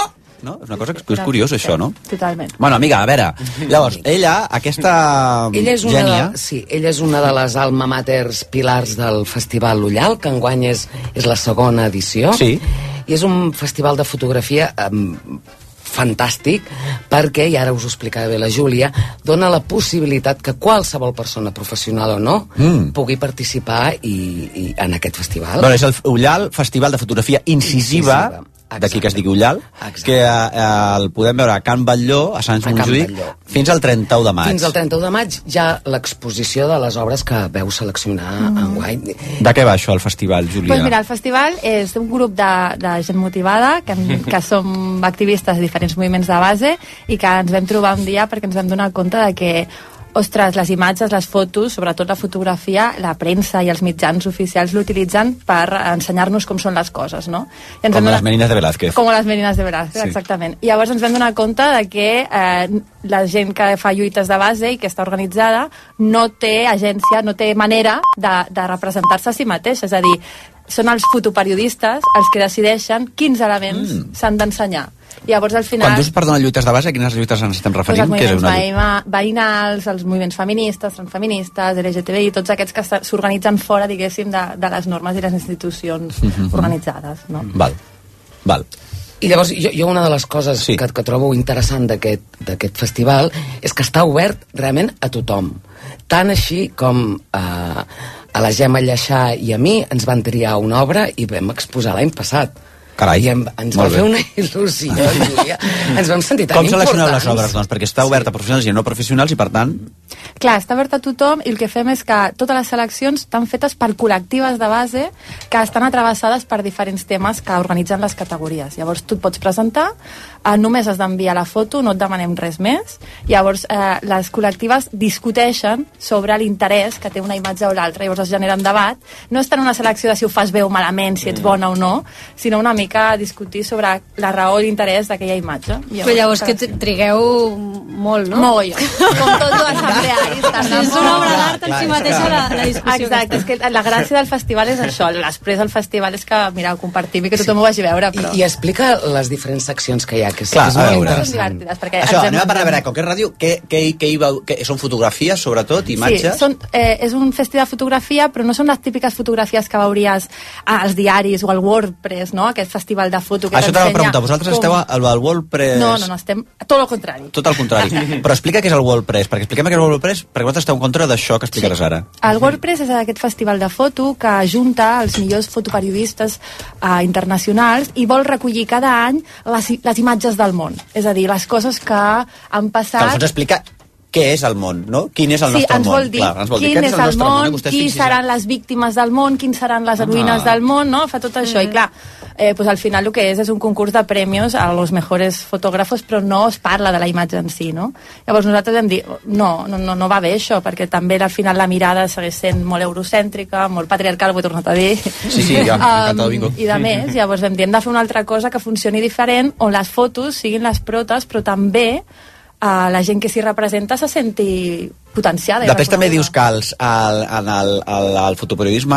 no? És una cosa que és curiós, això, no? Totalment. Bueno, amiga, a veure, llavors, ella, aquesta ella és una gènia... De, sí, ella és una de les alma maters pilars del Festival Ullal, que enguany és, és la segona edició. Sí. I és un festival de fotografia um, fantàstic, perquè, i ara us ho explicarà bé la Júlia, dona la possibilitat que qualsevol persona, professional o no, mm. pugui participar i, i en aquest festival. Bueno, és el Ullal, Festival de Fotografia Incisiva, incisiva. D'aquí que es digui Ullal, exacte. que eh, el podem veure a Can Batlló, a Sants Montjuïc, fins al trenta-u de maig. Fins al trenta-u de maig hi ha l'exposició de les obres que veu seleccionar mm. enguany. De què va això, el festival, Júlia? Pues mira, el festival és un grup de, de gent motivada, que, que som activistes de diferents moviments de base, i que ens vam trobar un dia perquè ens vam donar compte de que ostres, les imatges, les fotos, sobretot la fotografia, la premsa i els mitjans oficials l'utilitzen per ensenyar-nos com són les coses, no? I ens com donar... les Meninas de Velázquez. Com les Meninas de Velázquez, sí. Exactament. I llavors ens vam donar compte de que eh, la gent que fa lluites de base i que està organitzada no té agència, no té manera de, de representar-se a si mateix, és a dir, són els fotoperiodistes els que decideixen quins elements mm. s'han d'ensenyar. I llavors al final... Quan dius, perdona, lluites de base, a quines lluites ens estem referint? Doncs els moviments una... veïnals, els moviments feministes, transfeministes, L G T B I, tots aquests que s'organitzen fora, diguéssim, de, de les normes i les institucions mm-hmm. organitzades, no? Val, val. I llavors, jo, jo una de les coses sí. que, que trobo interessant d'aquest festival és que està obert realment a tothom. Tant així com eh, a la Gemma Lleixà i a mi ens van triar una obra i vam exposar l'any passat. Carai, i em, ens va fer una il·lusió, Júlia. Ens vam sentir tan Com seleccioneu les importants. obres, doncs? Perquè està oberta a professionals i no professionals i, per tant... Clar, està oberta a tothom i el que fem és que totes les seleccions estan fetes per col·lectives de base que estan atravessades per diferents temes que organitzen les categories. Llavors tu et pots presentar, eh, només has d'enviar la foto, no et demanem res més. Llavors eh, les col·lectives discuteixen sobre l'interès que té una imatge o l'altra. Llavors es genera un debat. No és tant una selecció de si ho fas bé o malament, si ets bona o no, sinó una mica a discutir sobre la raó i l'interès d'aquella imatge. Llavors, Però llavors que trigueu molt, no? Molt, com tots els assemblearis. És una obra d'art en si mateixa la, la discussió. Exacte, és que la gràcia del festival és això. Després del festival és que, mira, ho compartim i que tothom ho vagi a veure. Però... I, I explica les diferents seccions que hi ha, que és, Clar, és molt interessant. Això, anem a parlar a veure, com que és ràdio, què, què, què hi va, què, són fotografies, sobretot, imatges? Sí, són, eh, és un festi de fotografia, però no són les típiques fotografies que veuries als diaris o al WordPress, no? Aquest festival de foto que Això t'ha de preguntar, vosaltres com... esteu al, al WordPress... No, no, no, estem tot el contrari. Tot el contrari. Però explica què és el WordPress, perquè expliquem què és el WordPress, perquè vosaltres esteu en contra d'això que explicaràs sí. ara. El WordPress és aquest festival de foto que ajunta els millors fotoperiodistes eh, internacionals i vol recollir cada any les, les imatges del món. És a dir, les coses que han passat... Que al fons explica què és el món, no? Quin és el sí, nostre ens món? Vol dir, Clar, ens vol dir quin què és el, el món, món qui seran les víctimes del món, quins seran les heroïnes ah. del món, no? Fa tot això. Mm. I clar, eh, pues al final el que és és un concurs de premis a los mejores fotògrafos, però no es parla de la imatge en si, no? Llavors nosaltres vam dir, no, no, no, no va bé això, perquè també al final la mirada segueix sent molt eurocèntrica, molt patriarcal, ho he tornat a dir. Sí, sí, ja, m'encanta el bingo. I de més, llavors vam dir, hem de fer una altra cosa que funcioni diferent, on les fotos siguin les protes, però també Uh, la gent que s'hi representa se senti potenciada. Després també dius que els, el, en el, el, el fotoperiodisme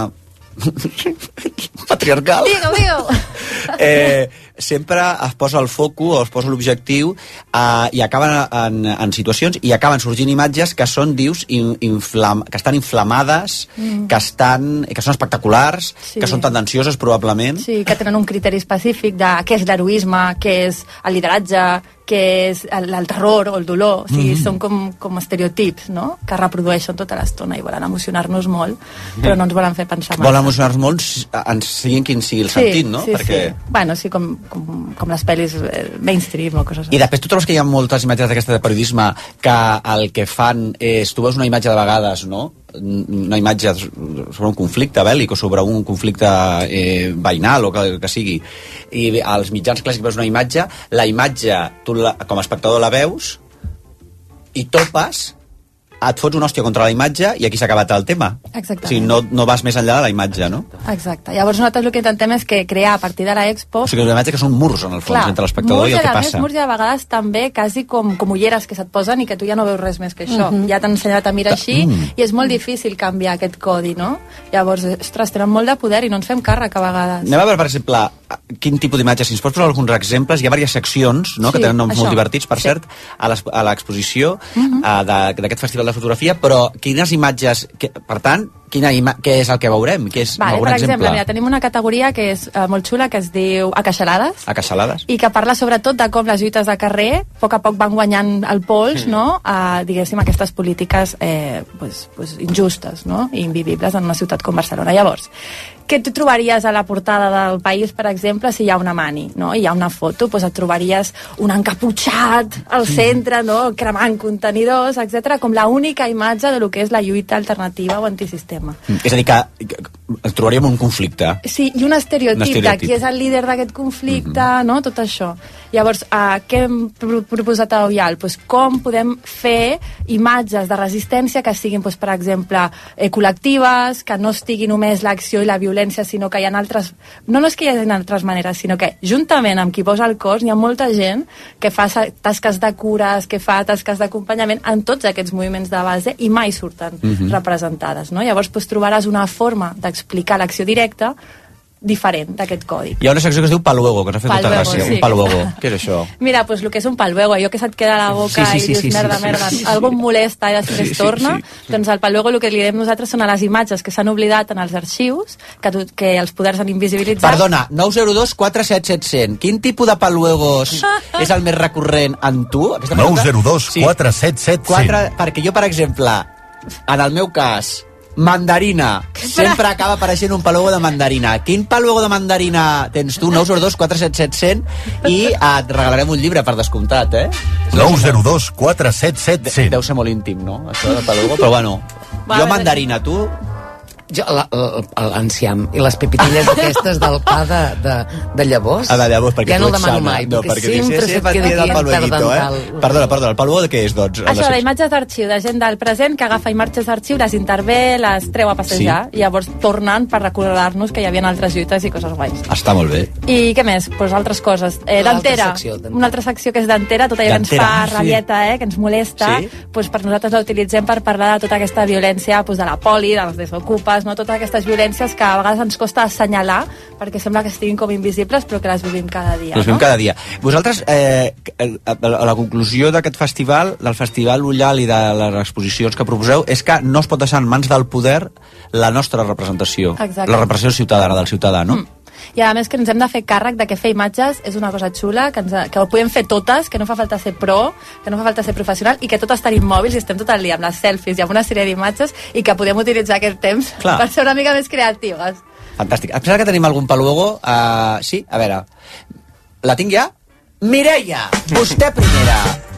patriarcal digue, digue. eh, sempre es posa el foco o es posa l'objectiu eh, i acaben en, en situacions i acaben sorgint imatges que són, dius, in, inflam, que estan inflamades, mm. que, estan, que són espectaculars, sí. que són tendencioses probablement. Sí, que tenen un criteri específic de què és l'heroisme, què és el lideratge, què és el, el terror o el dolor. O sigui, mm. són com, com estereotips, no?, que reprodueixen tota l'estona i volen emocionar-nos molt, però no ens volen fer pensar massa. Volen emocionar-nos molt, en siguin quin sigui el sí, sentit, no? Sí, Perquè... sí. Bueno, sí, com, com, com les pel·lis mainstream o coses així. I després tu trobes que hi ha moltes imatges d'aquesta de periodisme que el que fan és, tu veus una imatge de vegades, no?, una imatge sobre un conflicte bèl·lic o sobre un conflicte eh, veïnal o que, que sigui, i als mitjans clàssics veus una imatge, la imatge tu la, com a espectador la veus i topes, et fots una hòstia contra la imatge i aquí s'ha acabat el tema. Exactament. O sigui, no, no vas més enllà de la imatge, no? Exacte. Llavors nosaltres el que intentem és que crear a partir de l'expo... O sigui, una imatge que són murs, en el fons, clar, entre l'espectador i el que passa. Murs i a vegades també quasi com, com ulleres que se't posen i que tu ja no veus res més que això. Uh-huh. Ja t'han ensenyat a mirar així uh-huh. i és molt difícil canviar aquest codi, no? Llavors, ostres, tenen molt de poder i no ens fem càrrec a vegades. Anem a veure, per exemple, quin tipus d'imatges? Si ens pots posar alguns exemples, hi ha diverses seccions, no?, Sí, que tenen noms això. molt divertits, per Sí. cert, a l'ex- a l'exposició Mhm. uh, d'aquest festival de fotografia, però quines imatges, que, per tant, quina ima què és el que veurem? Què és, Vale, algun per exemple, exemple? mira, tenim una categoria que és uh, molt xula, que es diu Acaixalades, Acaixalades? i que parla sobretot de com les lluites de carrer a poc a poc van guanyant el pols, no?, a, diguéssim, aquestes polítiques eh, pues, pues, injustes, no?, i invivibles en una ciutat com Barcelona. Llavors, què tu trobaries a la portada del País, per exemple, si hi ha una mani, no?, i hi ha una foto, doncs et trobaries un encaputxat al centre, no?, cremant contenidors, etcètera, com la única imatge de lo que és la lluita alternativa o antisistema. Mm, És a dir, que, que, que trobaríem un conflicte. Sí, i un estereotip, Un estereotip. de qui és el líder d'aquest conflicte, mm-hmm. no?, tot això. Llavors, uh, què hem pro proposat a Oial? Pues, com podem fer imatges de resistència que siguin, pues, per exemple, eh, col·lectives, que no estigui només l'acció i la violència, sinó que hi ha altres... No, no és que hi hagi altres maneres, sinó que juntament amb qui posa el cos hi ha molta gent que fa tasques de cures, que fa tasques d'acompanyament en tots aquests moviments de base i mai surten Mhm. representades, no? Llavors, pues, trobaràs una forma d'explicar l'acció directa diferent d'aquest codi. Hi ha una secció que es diu Paluego, que ens ha fet molta Paluego, gràcia. sí. Un Paluego. Què és això? Mira, pues el que és un paluego, allò que se't queda a la boca Sí, sí, i sí, dius, sí, sí, merda, sí, merda, sí, sí. algú em molesta i després Sí, sí, torna, sí. doncs el paluego el que li diem nosaltres són a les imatges que s'han oblidat en els arxius, que, tu, que els poders han invisibilitzat. Perdona, nou zero dos quatre set set zero zero. Quin tipus de paluegos és el més recurrent en tu? Aquesta nou pregunta? zero dos quatre set set zero. Quatre, perquè jo, per exemple, en el meu cas, mandarina. Sempre acaba apareixent un paluego de mandarina. Quin paluego de mandarina tens tu? nou zero dos quatre set set zero zero i et regalarem un llibre, per descomptat, eh? nou zero dos quatre set set zero. Deu ser molt íntim, no? Això del paluego, però bueno. Jo mandarina, tu? Jo, l'enciam i les pepitilles aquestes del pa de, de, de llavors, Ah, de llavors, perquè ja no tu el ets demano sana. mai, No, perquè, perquè dius, sempre sí, se't sí, queda del aquí palueguito, interdental. eh? Perdona, perdona, el paluego de què és, doncs? Això, de imatges d'arxiu, de gent del present que agafa imatges d'arxiu, les intervé, les treu a passejar, Sí. i llavors tornen per recordar-nos que hi havia altres lluites i coses guais. Està molt bé. I què més? Pues altres coses. Eh, L'altra dantera, secció, dantera. una altra secció que és dantera, tot allò que ens Dantera, fa sí. rabieta, eh, que ens molesta, Sí. pues per nosaltres la utilitzem per parlar de tota aquesta violència, pues de la poli, dels desocupes, no? Totes aquestes violències que a vegades ens costa assenyalar perquè sembla que estiguin com invisibles però que les vivim cada dia. Les vivim no? cada dia. Vosaltres, eh, a, a la conclusió d'aquest festival, del Festival Ullal i de les exposicions que proposeu, és que no es pot deixar en mans del poder la nostra representació. Exacte. La representació ciutadana del ciutadà, no? Mm. I a més que ens hem de fer càrrec de que fer imatges és una cosa xula, que, ens, que ho podem fer totes, que no fa falta ser pro, que no fa falta ser professional i que totes tenim mòbils i estem tot el dia amb les selfies i amb una sèrie d'imatges i que podem utilitzar aquest temps Clar. per ser una mica més creatives. Fantàstic. Em sembla que tenim algun paluego. Uh, sí, a veure. La tinc ja? Mireia, vostè primera.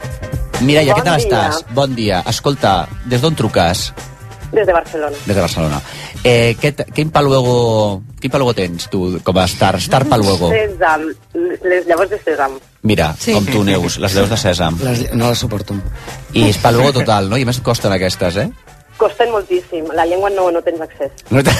Mireia, Bon què tal dia. estàs? Bon dia. Escolta, des d'on truques? Des de Barcelona. Des de Barcelona. Eh, què, quin paluego, quin paluego tens, tu, com a star, star paluego? Sésam, les llavors de sèsam. Mira, Sí. com tu, Neus, les veus de sèsam. Les, no les suporto. I és paluego total, no? I a més costen aquestes, eh? Costen moltíssim. La llengua no, no tens accés. No te...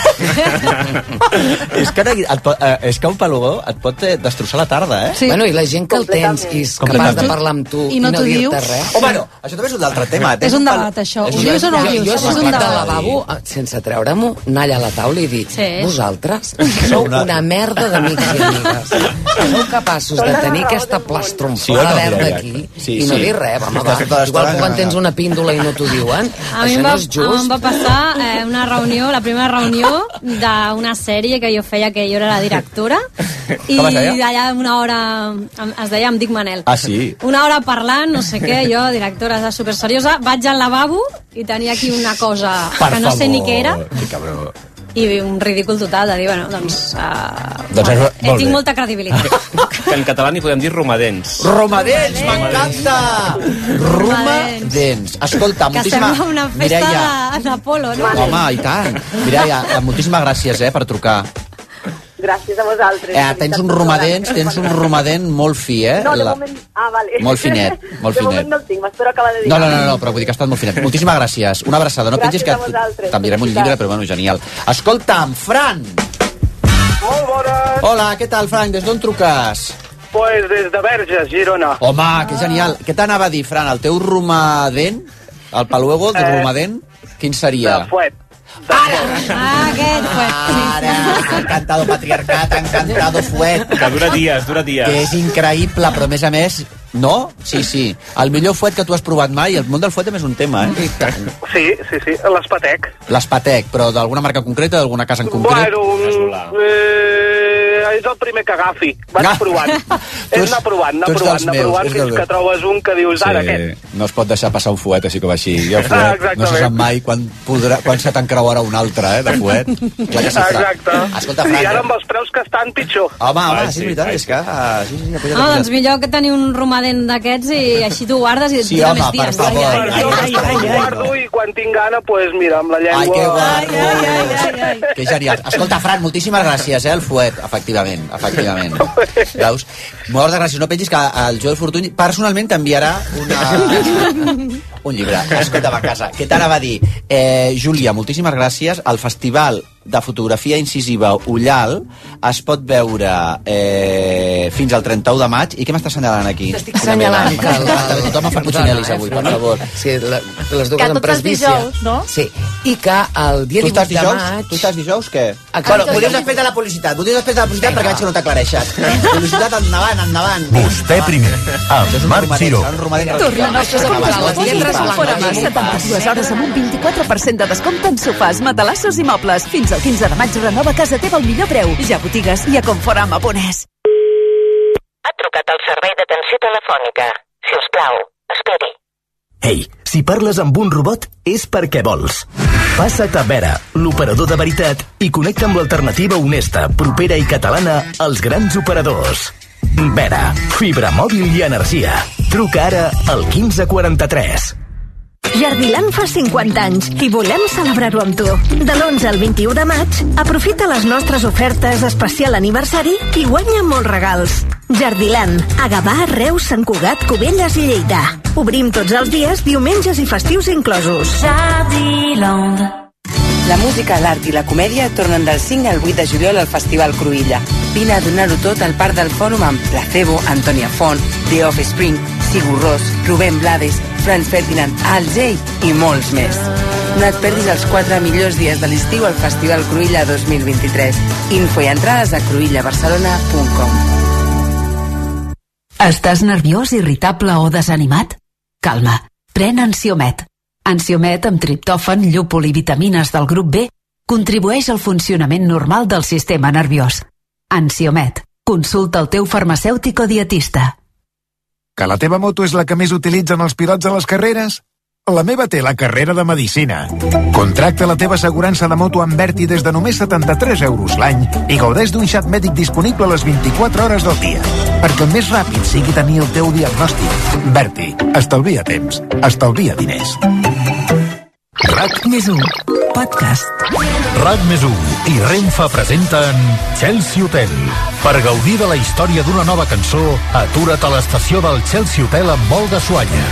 és, que, ara et pot, eh, és que un paluego et pot eh, destrossar la tarda, eh? Sí. Bueno, i la gent que el tens i és capaç de parlar amb tu I i no no, t'ho dir-te dius. res. Oh, bueno, això també és un altre tema. És un debat, això. És Ho un- dius o no ho jo- dius? Jo he És un sortit del debat. lavabo eh, sense treure-m'ho, anar allà a la taula i dir Sí. vosaltres sou una, una merda d'amics i amigues. Sou capaços de tenir aquesta Sí o plastronflada no, verda Mireia? aquí Sí, i no sí. dir res, home, Estàs va. tota l'estona Igual que quan que- tens una píndola i no t'ho diuen, A mi això em va, no és just. em va passar eh, una reunió, la primera reunió d'una sèrie que jo feia, que jo era la directora, i Com es deia? allà una hora, em- es deia Em dic Manel. Ah, sí? Una hora parlant, no sé què, jo, directora super seriosa, vaig al lavabo i tenia aquí una cosa Per que no sé ni què era, Que cabró. i un ridícul total de dir, bueno, doncs... Uh, Doncs és- eh, molt tinc bé. molta credibilitat. Que en català n'hi podem dir romadents. Romadents, m'encanta! Romadents. Escolta, Que moltíssima... sembla una festa Mireia, de- d'Apolo, no? home, i tant. Mireia, moltíssimes gràcies, eh, per trucar. Gràcies a vosaltres. Eh, tens un romadents, tens un romadent molt fi, eh? No, de La- moment... Ah, vale. Molt finet, molt de finet. moment no el tinc, m'espero acabar de dir. No, no, no, no, però vull dir que ha estat molt finet. Moltíssimes gràcies. Una abraçada. No Gràcies pensis que a vosaltres. t'enviarem un llibre, però bueno, genial. Escolta'm, Fran! Molt bones. Hola, què tal, Fran? Des d'on truques? Pues des de Verges, Girona. Home, que genial. Què t'anava a dir, Fran? El teu romadent, el paluego de Eh, romadent, quin seria? De fuet. Ah, aquest fuet. Ara, encantado patriarcat, encantado fuet. Que dura dies, dura dies. Que és increïble, però a més a més... No? Sí, sí. El millor fuet que tu has provat mai, el món del fuet també és un tema, eh? Sí, sí, sí, l'Espatec. L'Espatec, però d'alguna marca concreta, d'alguna casa en concret? Bueno, eh, és el primer que agafi. Vaig ah. provant. És anar provant, anar provant, anar provant, fins que trobes un que dius, ara, aquest. No es pot deixar passar un fuet així com així. Jo fuet, ah, no se sap mai quan, podrà, quan se t'encreuarà un altre, eh, de fuet. Ja sí, exacte. Escolta, Fran, I ara amb els preus que estan, pitjor. Home, home, sí, és veritat, és que... Sí, sí, sí, no, doncs millor que tenir un romadent d'aquests i així tu guardes i et sí, dura home, més dies. Per favor. Ai, ai, ai, ai, ai, guardo i quan tinc gana, doncs pues, mira, amb la llengua... Ai, que guarro. Ai, ai, ai, ai. Que genial. Escolta, Fran, moltíssimes gràcies, eh, el fuet, efectivament, efectivament. Veus? Moltes gràcies. No pensis que el Joel Fortuny personalment t'enviarà una... un llibre. Escolta'm a casa. Què t'anava a dir? Eh, Júlia, moltíssimes gràcies. El Festival de Fotografia Incisiva Ullal es pot veure eh, fins al trenta-u de maig. I què m'estàs assenyalant aquí? T'estic assenyalant que... Tothom fa putxinel·lis avui, per favor. Sí, la, les dues en presbícia. Que tots els dijous, no? Sí. I que el dia divuit de maig... Tu estàs dijous, què? Bueno, ho dius després de la publicitat. Ho dius després de la publicitat perquè veig que no t'aclareixes. Publicitat endavant, endavant. Vostè primer, amb Marc Giró. Torna a nostres compres divendres al Fora Mar. setanta-dues hores amb un vint-i-quatre per cent de descompte en sofàs, matalassos i mobles. Fins al quinze de maig renova casa teva al millor preu. Ja a botigues i a Conforama Ponès. Ha trucat al servei d'atenció telefònica. Si us plau, esperi. Ei, si parles amb un robot és perquè vols. Passa't a Vera, l'operador de veritat, i connecta amb l'alternativa honesta, propera i catalana als grans operadors. Vera, fibra mòbil i energia. Truca ara al quinze quaranta-tres. Jardiland fa cinquanta anys i volem celebrar-ho amb tu. De l'onze al vint-i-u de maig, aprofita les nostres ofertes especial aniversari i guanya molts regals. Jardiland, a Gavà, Reus, Sant Cugat, Cubelles i Lleida. Obrim tots els dies, diumenges i festius inclosos. Jardiland. La música, l'art i la comèdia tornen del cinc al vuit de juliol al Festival Cruïlla. Vine a donar-ho tot al Parc del Fòrum amb Placebo, Antònia Font, The Offspring, Sigur Rós, Rubén Blades, Franz Ferdinand, Al Jay i molts més. No et perdis els quatre millors dies de l'estiu al Festival Cruïlla dos mil vint-i-tres. Info i entrades a cruïlla barcelona punt com. Estàs nerviós, irritable o desanimat? Calma, pren Ansiomet. Ansiomet amb triptòfan, llúpol i vitamines del grup B contribueix al funcionament normal del sistema nerviós. Ansiomet. Consulta el teu farmacèutic o dietista. Que la teva moto és la que més utilitzen els pilots a les carreres? La meva té la carrera de Medicina. Contracta la teva assegurança de moto amb Berti des de només setanta-tres euros l'any i gaudeix d'un xat mèdic disponible a les vint-i-quatre hores del dia. Perquè el més ràpid sigui tenir el teu diagnòstic. Berti, estalvia temps, estalvia diners. RAC més u, podcast. RAC més u i Renfe presenten Chelsea Hotel. Per gaudir de la història d'una nova cançó, atura't a l'estació del Chelsea Hotel amb Olga Suanya.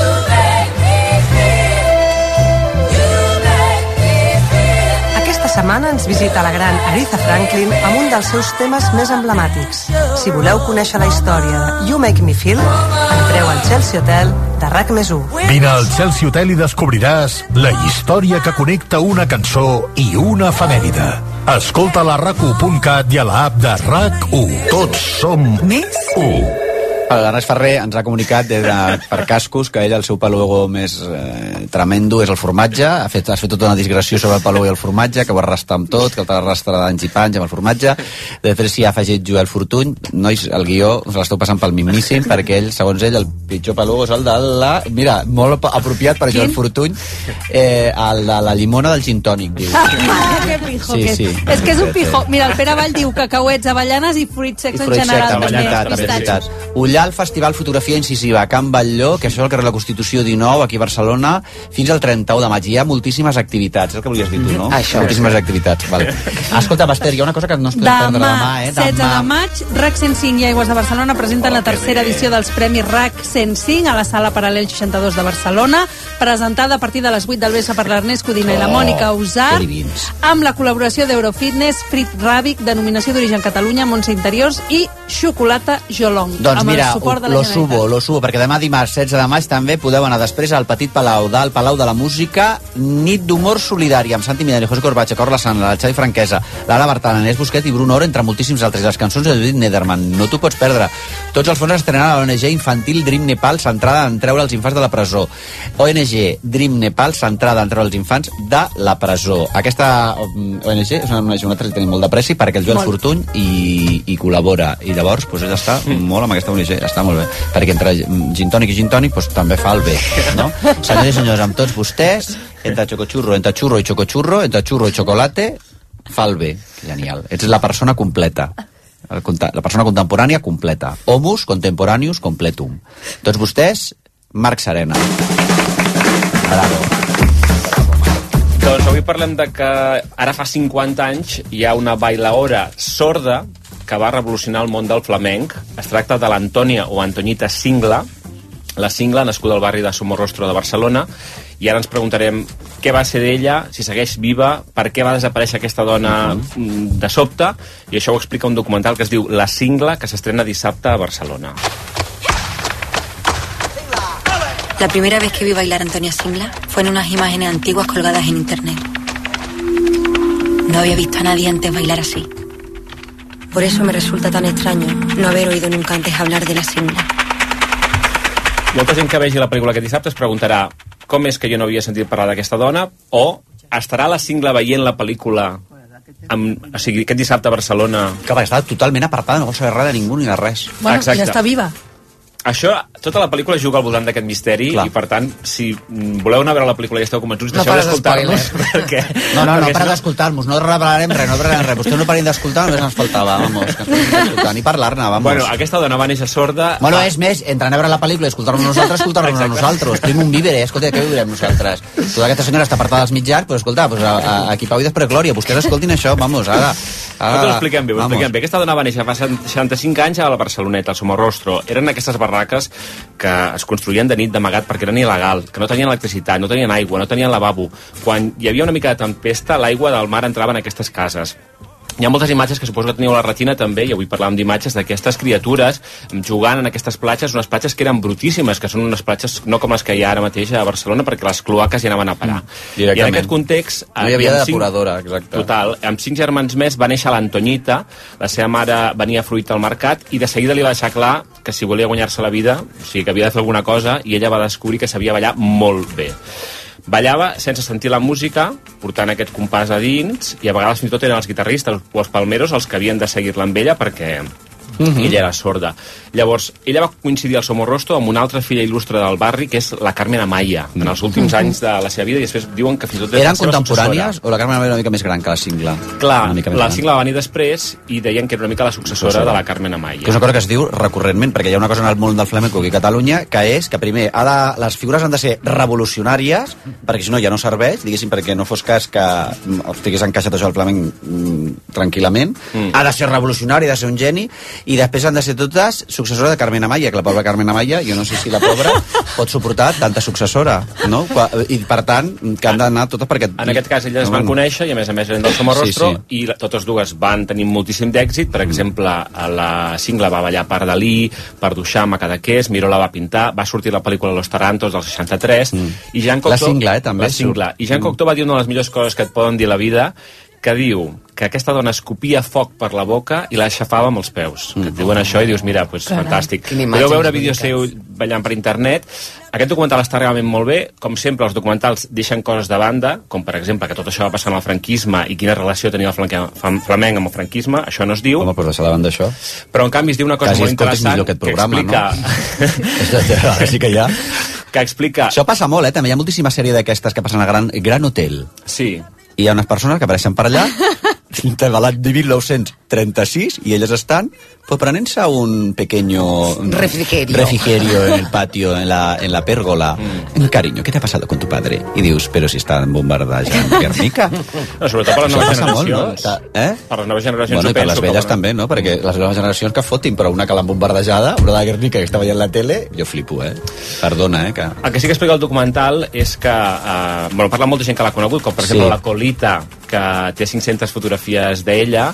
Aquesta setmana ens visita la gran Aretha Franklin amb un dels seus temes més emblemàtics. Si voleu conèixer la història de You Make Me Feel, entreu al Chelsea Hotel de RAC més u. Vine al Chelsea Hotel i descobriràs la història que connecta una cançó i una efemèride. Escolta a la rac u punt cat i a l'app de RAC u. Tots som més u. L'Ernest Ferrer ens ha comunicat des de, per cascos que ell el seu paluego més eh, tremendo és el formatge. Ha fet, has fet tota una digressió sobre el paluego i el formatge, que ho arrastra amb tot, que el arrastra d'anys i panys amb el formatge. Després s'hi ha afegit Joel Fortuny. Nois, el guió us l'esteu passant pel mismíssim, perquè ell, segons ell, el pitjor paluego és el de la... Mira, molt apropiat per Joel Fortuny, eh, el de la llimona del gin tònic, diu. Ah, que pijo, sí, que sí. És que és un pijo. Mira, el Pere Vall diu cacauets, avellanes i fruits secs en general. Veritat, Ullal Festival Fotografia Incisiva a Can Batlló, que això és el carrer de la Constitució dinou, aquí a Barcelona, fins al trenta-u de maig. Hi ha moltíssimes activitats, és el que volies dir tu, no? Això, moltíssimes sí. activitats. Vale. Escolta, Esther, hi ha una cosa que no es pot perdre demà, eh? Demà, setze de maig, RAC cent cinc i Aigües de Barcelona presenten oh, la tercera edició dels Premis RAC cent cinc a la Sala Paral·lel seixanta-dos de Barcelona, presentada a partir de les vuit del vespre per l'Ernest Codina oh, i la Mònica Usar, amb la col·laboració d'Eurofitness, Frit Ràbic, denominació d'origen Catalunya, Montse Interiors i Xocolata Jolong. Doncs amb mira, el suport de la lo Generalitat. subo, lo subo, perquè demà dimarts setze de maig també podeu anar després al Petit Palau del Palau de la Música, nit d'humor solidari amb Santi Millán, José Corbacho, Carla Sanla, la Xavi Franquesa, Lara Bartana, Anés Busquet i Bruno Oro, entre moltíssims altres. Les cançons de Judith Nederman, no t'ho pots perdre. Tots els fons estrenaran a l'O N G Infantil Dream Nepal, centrada en treure els infants de la presó. O N G Dream Nepal, centrada en treure els infants de la presó. Aquesta O N G és una O N G una altra que tenim molt de pressi perquè el Joel Molt. Fortuny hi, hi col·labora. I llavors pues, ell està mm. molt amb aquesta O N G, està molt bé. Perquè entre gin tònic i gin tònic pues, també fa el bé, no? Senyors i senyors, amb tots vostès, entre xocochurro, entre xurro i xocochurro, entre xurro i xocolate, fa el bé. Genial. Ets la persona completa. El conta- La persona contemporània completa. Homus contemporaneus completum. Tots vostès, Marc Serena. Bravo. Doncs avui parlem de que ara fa cinquanta anys hi ha una bailaora sorda que va revolucionar el món del flamenc. Es tracta de l'Antònia o Antoñita Singla, la Singla, nascuda al barri de Somorrostro de Barcelona, i ara ens preguntarem què va ser d'ella, si segueix viva, per què va desaparèixer aquesta dona uh-huh. de sobte, i això ho explica un documental que es diu La Singla, que s'estrena dissabte a Barcelona. La primera vez que vi bailar a Antonia Singla fue en unas imágenes antiguas colgadas en internet. No había visto a nadie antes bailar así. Por eso me resulta tan extraño no haber oído nunca antes hablar de la Singla. Molta gent que vegi la pel·lícula aquest dissabte es preguntarà com és que jo no havia sentit parlar d'aquesta dona, o estarà la Singla veient la pel·lícula amb, o sigui, aquest dissabte a Barcelona. Que va estar totalment apartada, no vol saber res de ningú ni de res. Bueno, Exacte. ja està viva. Això, tota la pel·lícula juga al voltant d'aquest misteri. Clar. I per tant, si voleu anar a veure la pel·lícula i esteu convençuts, No deixeu pares d'escoltar-nos perquè... No, no, no, perquè para si d'escoltar-nos, no revelarem res, no revelarem res. Vostè no parin d'escoltar, només ens faltava, vamos, que ens parin d'escoltar, ni parlar-ne, vamos. Bueno, aquesta dona va néixer sorda... Bueno, és més, entre anar a veure la pel·lícula i escoltar-nos nosaltres, escoltar-nos a nosaltres. Tenim un víver, eh? Escolta, què viurem nosaltres? Tota aquesta senyora està apartada dels mitjans, però escolta, pues, a, a, aquí Pau i després Glòria, vostès escoltin això, vamos, ara... ara Ho expliquem bé, ho expliquem bé. Aquesta dona va néixer fa seixanta-cinc anys a la Barceloneta, al Somorrostro. Eren aquestes barraques que es construïen de nit d'amagat perquè eren il·legal, que no tenien electricitat, no tenien aigua, no tenien lavabo. Quan hi havia una mica de tempesta, l'aigua del mar entrava en aquestes cases. Hi ha moltes imatges que suposo que teniu a la retina també, i avui parlàvem d'imatges d'aquestes criatures jugant en aquestes platges, unes platges que eren brutíssimes, que són unes platges no com les que hi ha ara mateix a Barcelona, perquè les cloaques hi anaven a parar. Mm, I en aquest context... No hi havia amb cinc- depuradora, exacte. Total. Amb cinc germans més va néixer l'Antoñita, la seva mare venia fruit al mercat, i de seguida li va deixar clar que si volia guanyar-se la vida, o sigui, que havia de fer alguna cosa, i ella va descobrir que sabia ballar molt bé. Ballava sense sentir la música, portant aquest compàs a dins, i a vegades fins i tot eren els guitarristes o els palmeros els que havien de seguir-la amb ella perquè uh-huh. ella era sorda. Llavors, ella va coincidir al Somorrostro amb una altra filla il·lustre del barri, que és la Carmen Amaya, en els últims Uh-huh. anys de la seva vida, i després diuen que fins i tot... és Eren la seva contemporànies successora. o la Carmen Amaya era una mica més gran que la Singla? Clar, Una mica més la gran. Singla va venir després i deien que era una mica la successora Successora. de la Carmen Amaya. Que és una cosa que es diu recurrentment, perquè hi ha una cosa en el món del flamenco aquí a Catalunya, que és que primer ha de, les figures han de ser revolucionàries, perquè si no ja no serveix, diguéssim, perquè no fos cas que mm, estigués encaixat això al flamenc mm, tranquil·lament. Mm. Ha de ser revolucionari, ha de ser un geni, i després han de ser totes successora de Carmen Amaya, que la pobra Carmen Amaya, jo no sé si la pobra pot suportar tanta successora, no? I per tant, que han d'anar totes perquè... En aquest cas, elles es van conèixer i, a més a més, eren del Somorrostro, sí, sí. i la, totes dues van tenir moltíssim d'èxit. Per exemple, a la Singla va ballar per Dalí, per Duchamp, a Cadaqués, Miró la va pintar, va sortir la pel·lícula Los Tarantos del seixanta-tres, mm. i Jean Cocteau... La Singla, eh, també. La Singla. I Jean Cocteau va dir una de les millors coses que et poden dir a la vida, que diu que aquesta dona escopia foc per la boca i la aixafava amb els peus. Mm. Que et diuen això i dius, mira, pues, Carai, fantàstic. quina imatge Podeu veure més vídeos boniques. seu ballant per internet. Aquest documental està realment molt bé. Com sempre, els documentals deixen coses de banda, com per exemple que tot això va passar amb el franquisme i quina relació tenia el flanque- flamenc amb el franquisme. Això no es diu. Home, però deixar de banda això. Però en canvi es diu una cosa Quasi molt escoltis interessant millor aquest programa, que Ara sí que hi ha. que explica... Això passa molt, eh? També hi ha moltíssima sèrie d'aquestes que passen a Gran, Gran Hotel. Sí. I hi ha unes persones que apareixen per allà de l'any de mil nou-cents trenta-sis y ellos están pues prenent-se un pequeño refrigerio. refrigerio en el patio, en la, en la pérgola. Mm. Cariño, ¿qué te ha pasado con tu padre? Y dius, pero si están bombardejant Guernica. No, sobretot per les noves generacions. Molt, no? Eh? Per les noves generacions Bueno, i per les velles per... també, no? Perquè les noves generacions que fotin, però una que l'han bombardejada, una de Guernica que està veient la tele, jo flipo, eh? Perdona, eh? Que... El que sí que explica el documental és que... Eh, bueno, parla molta gent que l'ha conegut, com per Sí. exemple la Colita, que té cinc-centes fotografies d'ella,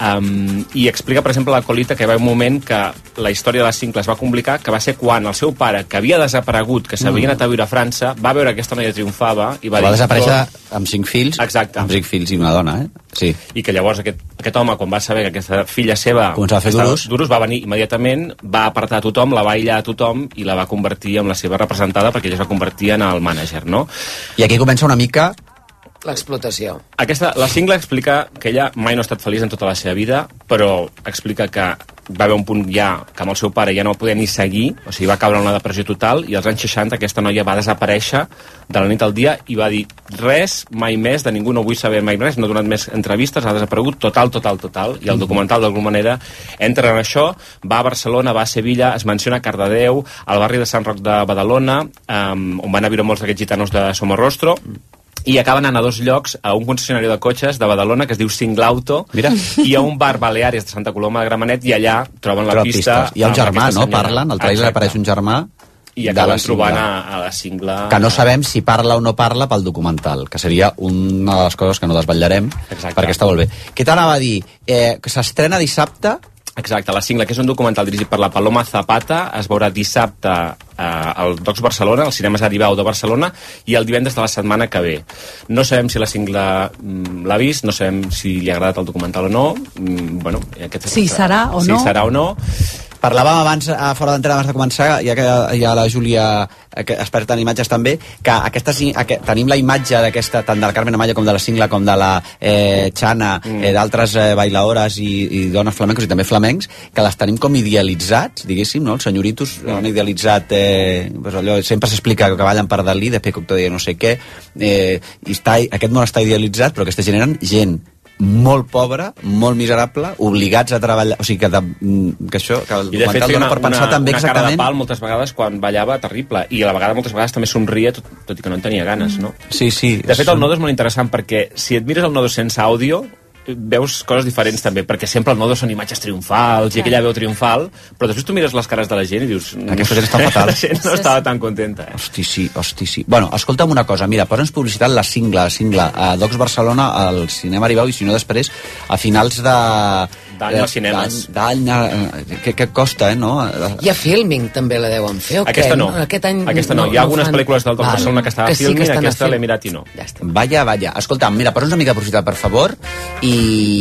um, i explica, per exemple, la Colita que hi va haver un moment que la història de la cingle es va complicar, que va ser quan el seu pare, que havia desaparegut, que s'havia anat a viure a França, va veure aquesta noia triomfava i va, va dir... Va desaparèixer amb cinc fills, exacte, amb cinc fills i una dona, eh? Sí. I que llavors aquest, aquest home, quan va saber que aquesta filla seva començava a fer duros, duros, va venir immediatament, va apartar a tothom, la va aïllar a tothom i la va convertir en la seva representada, perquè ella es va convertir en el mànager, no? I aquí comença una mica l'explotació. Aquesta, la cingle explica que ella mai no ha estat feliç en tota la seva vida, però explica que va haver un punt ja que amb el seu pare ja no va poder ni seguir, o sigui, va caure en una depressió total, i als anys seixanta aquesta noia va desaparèixer de la nit al dia i va dir res, mai més, de ningú no vull saber mai res, no ha donat més entrevistes, ha desaparegut total, total, total, i el documental d'alguna manera entra en això, va a Barcelona, va a Sevilla, es menciona Cardedeu, al barri de Sant Roc de Badalona, um, on van a viure molts d'aquests gitanos de Somorrostro, i acaben anant a dos llocs, a un concessionari de cotxes de Badalona que es diu Cinglauto, mira, i a un bar Baleares de Santa Coloma de Gramenet, i allà troben la Troba pista. Pistes. Hi ha un germà, no? Parlen, al trailer apareix un germà i acaben trobant a, a la cingle, que no sabem si parla o no parla pel documental, que seria una de les coses que no desvetllarem. Exacte. Perquè està molt bé. Què t'anava a dir? Eh, que s'estrena dissabte. Exacte, La cingle, que és un documental dirigit per la Paloma Zapata, es veurà dissabte eh, al Docs Barcelona, als cinemes Aribau de Barcelona, i el divendres de la setmana que ve. No sabem si la cingle mm, l'ha vist, no sabem si li ha agradat el documental o no. Mm, bueno, aquest si serà o si no. Si serà o no. Parlàvem abans, a fora d'entrada, abans de començar, ja que hi ha la Júlia, que experta en imatges també, que aquestes, que tenim la imatge d'aquesta, tant de la Carmen Amaya com de la Cingle, com de la eh, Xana, mm. eh, d'altres eh, bailaores i, i dones flamencos i també flamencs, que les tenim com idealitzats, diguéssim, no? Els senyoritos mm. han idealitzat, eh, pues allò, sempre s'explica que ballen per Dalí, de Peco de no sé què, eh, i està, aquest món està idealitzat, però aquesta gent eren gent molt pobra, molt miserable, obligats a treballar, o sigui que, de, que això, que el documental dona per pensar una, també una exactament... Una cara de pal moltes vegades quan ballava terrible, i a la vegada moltes vegades també somria, tot, tot i que no en tenia ganes, no? Sí, sí. De fet, el nodo és molt interessant perquè si et mires el nodo sense àudio, veus coses diferents també, perquè sempre el nodo són imatges triomfals i aquella veu triomfal, però després tu mires les cares de la gent i dius... Aquesta gent està fatal. La gent no estava tan contenta. Eh? Hosti, sí, hosti, sí. Bueno, escolta'm una cosa, mira, posa'ns publicitat la cingle, la cingle a Docs Barcelona, al Cinema Aribau, i si no després, a finals de... D'any als cinemes. D'any, què, què costa, eh, no? Hi ha filming, també la deuen fer, o aquesta què? No. Aquest any aquesta no. no. Hi ha algunes fan... pel·lícules del Docs Barcelona que estava filming, sí aquesta l'he mirat i no. Ja està. Vaya, vaya. Escolta'm, mira, posa'ns una mica de publicitat, per favor, i...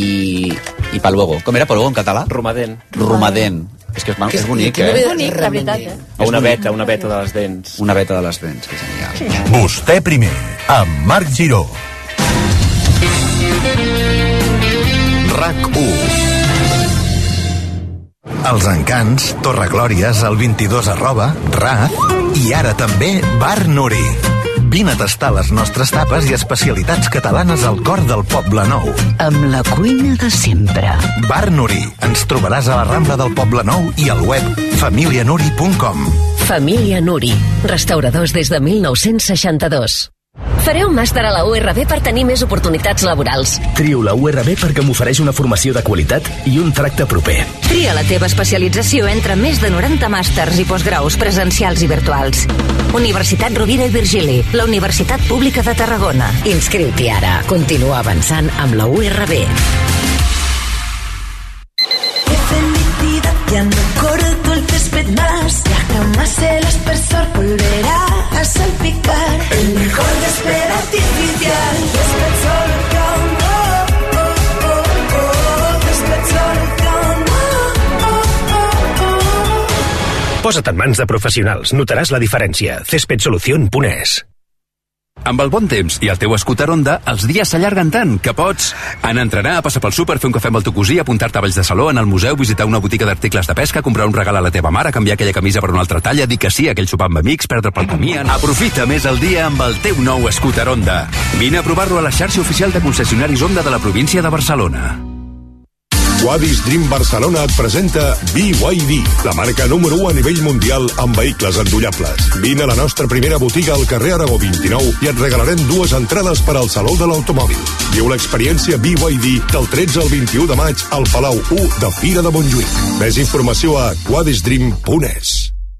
i pa luego. Com era pa luego en català? Romadent. Romadent. És que és, que és bonic, eh? És bonic, la veritat, eh? O una veta, una veta de les dents. Una veta de les dents, que genial. Vostè primer, amb Marc Giró. RAC u. Els Encants, Torre Glòries, el vint-i-dos arroba, Raz i ara també Bar Nuri. Vine a tastar les nostres tapes i especialitats catalanes al cor del Poble Nou. Amb la cuina de sempre. Bar Nuri. Ens trobaràs a la Rambla del Poble Nou i al web família nuri punt com. Família Nuri. Restauradors des de mil nou-cents seixanta-dos. Faré un màster a la U R B per tenir més oportunitats laborals. Trio la U R B perquè m'ofereix una formació de qualitat i un tracte proper. Tria la teva especialització entre més de noranta màsters i postgraus presencials i virtuals. Universitat Rovira i Virgili, la Universitat Pública de Tarragona. Inscriu-t'hi ara. Continua avançant amb la U R B. Ya no corto el césped más, ya jamás el aspersor volverá a salpicar. El mejor césped artificial, césped solución, oh, oh, oh, oh, césped solución, oh, oh, oh, oh. Posa't en mans de professionals, notaràs la diferència. césped solución punt es. Amb el bon temps i el teu scooter Honda, els dies s'allarguen tant que pots anar a entrenar, a passar pel súper, fer un cafè amb el teu cosí, apuntar-te a Valls de Saló, anar al museu, visitar una botiga d'articles de pesca, comprar un regal a la teva mare, canviar aquella camisa per una altra talla, dir que sí a aquell sopar amb amics, perdre pel camí... Aprofita més el dia amb el teu nou scooter Honda. Vine a provar-lo a la xarxa oficial de concessionaris Honda de la província de Barcelona. Wadis Dream Barcelona et presenta B Y D, la marca número u a nivell mundial en vehicles endollables. Vine a la nostra primera botiga al carrer Aragó vint-i-nou i et regalarem dues entrades per al Saló de l'Automòbil. Viu l'experiència B Y D del tretze al vint-i-u de maig al Palau u de Fira de Montjuïc. Més informació a wadis dream punt es.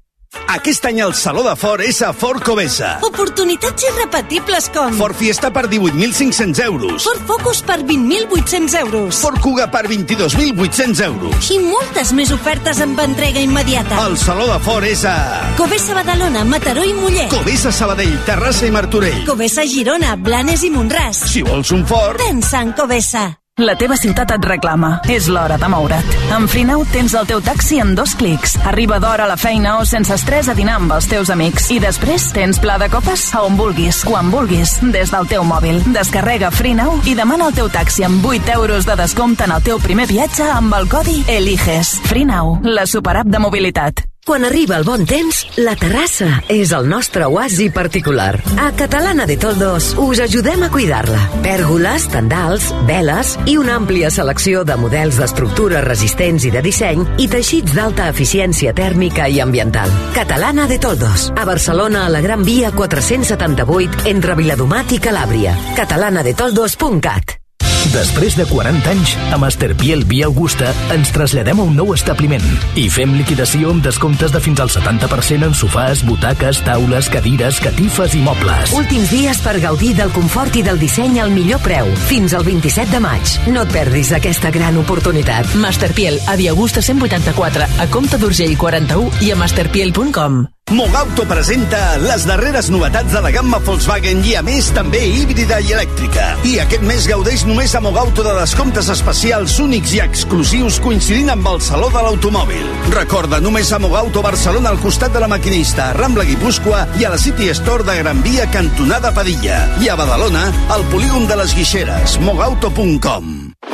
Aquest any el Saló de Ford és a Ford Covesa. Oportunitats irrepetibles com... Ford Fiesta per divuit mil cinc-cents euros. Ford Focus per vint mil vuit-cents euros. Ford Kuga per vint-i-dos mil vuit-cents euros. I moltes més ofertes amb entrega immediata. El Saló de Ford és a... Covesa Badalona, Mataró i Mollet. Covesa Sabadell, Terrassa i Martorell. Covesa Girona, Blanes i Montràs. Si vols un Ford... Pensa en Covesa. La teva ciutat et reclama. És l'hora de moure't. Amb Freenow tens el teu taxi en dos clics. Arriba d'hora a la feina o sense estrès a dinar amb els teus amics. I després tens pla de copes a on vulguis, quan vulguis, des del teu mòbil. Descarrega Freenow i demana el teu taxi amb vuit euros de descompte en el teu primer viatge amb el codi ELIGES. Freenow, la superapp de mobilitat. Quan arriba el bon temps, la terrassa és el nostre oasi particular. A Catalana de Toldos us ajudem a cuidar-la. Pèrgoles, tendals, veles i una àmplia selecció de models d'estructures resistents i de disseny i teixits d'alta eficiència tèrmica i ambiental. Catalana de Toldos, a Barcelona, a la Gran Via quatre-cents setanta-vuit, entre Viladomat i Calàbria. catalana de toldos punt cat. Després de quaranta anys, a Masterpiel Via Augusta ens traslladem a un nou establiment i fem liquidació amb descomptes de fins al setanta per cent en sofàs, butaques, taules, cadires, catifes i mobles. Últims dies per gaudir del confort i del disseny al millor preu. Fins al vint-i-set de maig. No et perdis aquesta gran oportunitat. Masterpiel, a Via Augusta cent vuitanta-quatre, a Comte d'Urgell quaranta-u i a masterpiel punt com. Mogauto presenta les darreres novetats de la gamma Volkswagen i a més també híbrida i elèctrica. I aquest mes gaudeix només a Mogauto de descomptes especials únics i exclusius coincidint amb el Saló de l'Automòbil. Recorda, només a Mogauto Barcelona al costat de la Maquinista, Rambla Guipúscoa i a la City Store de Gran Via cantonada Padilla. I a Badalona, al polígon de les Guixeres, mogauto punt com.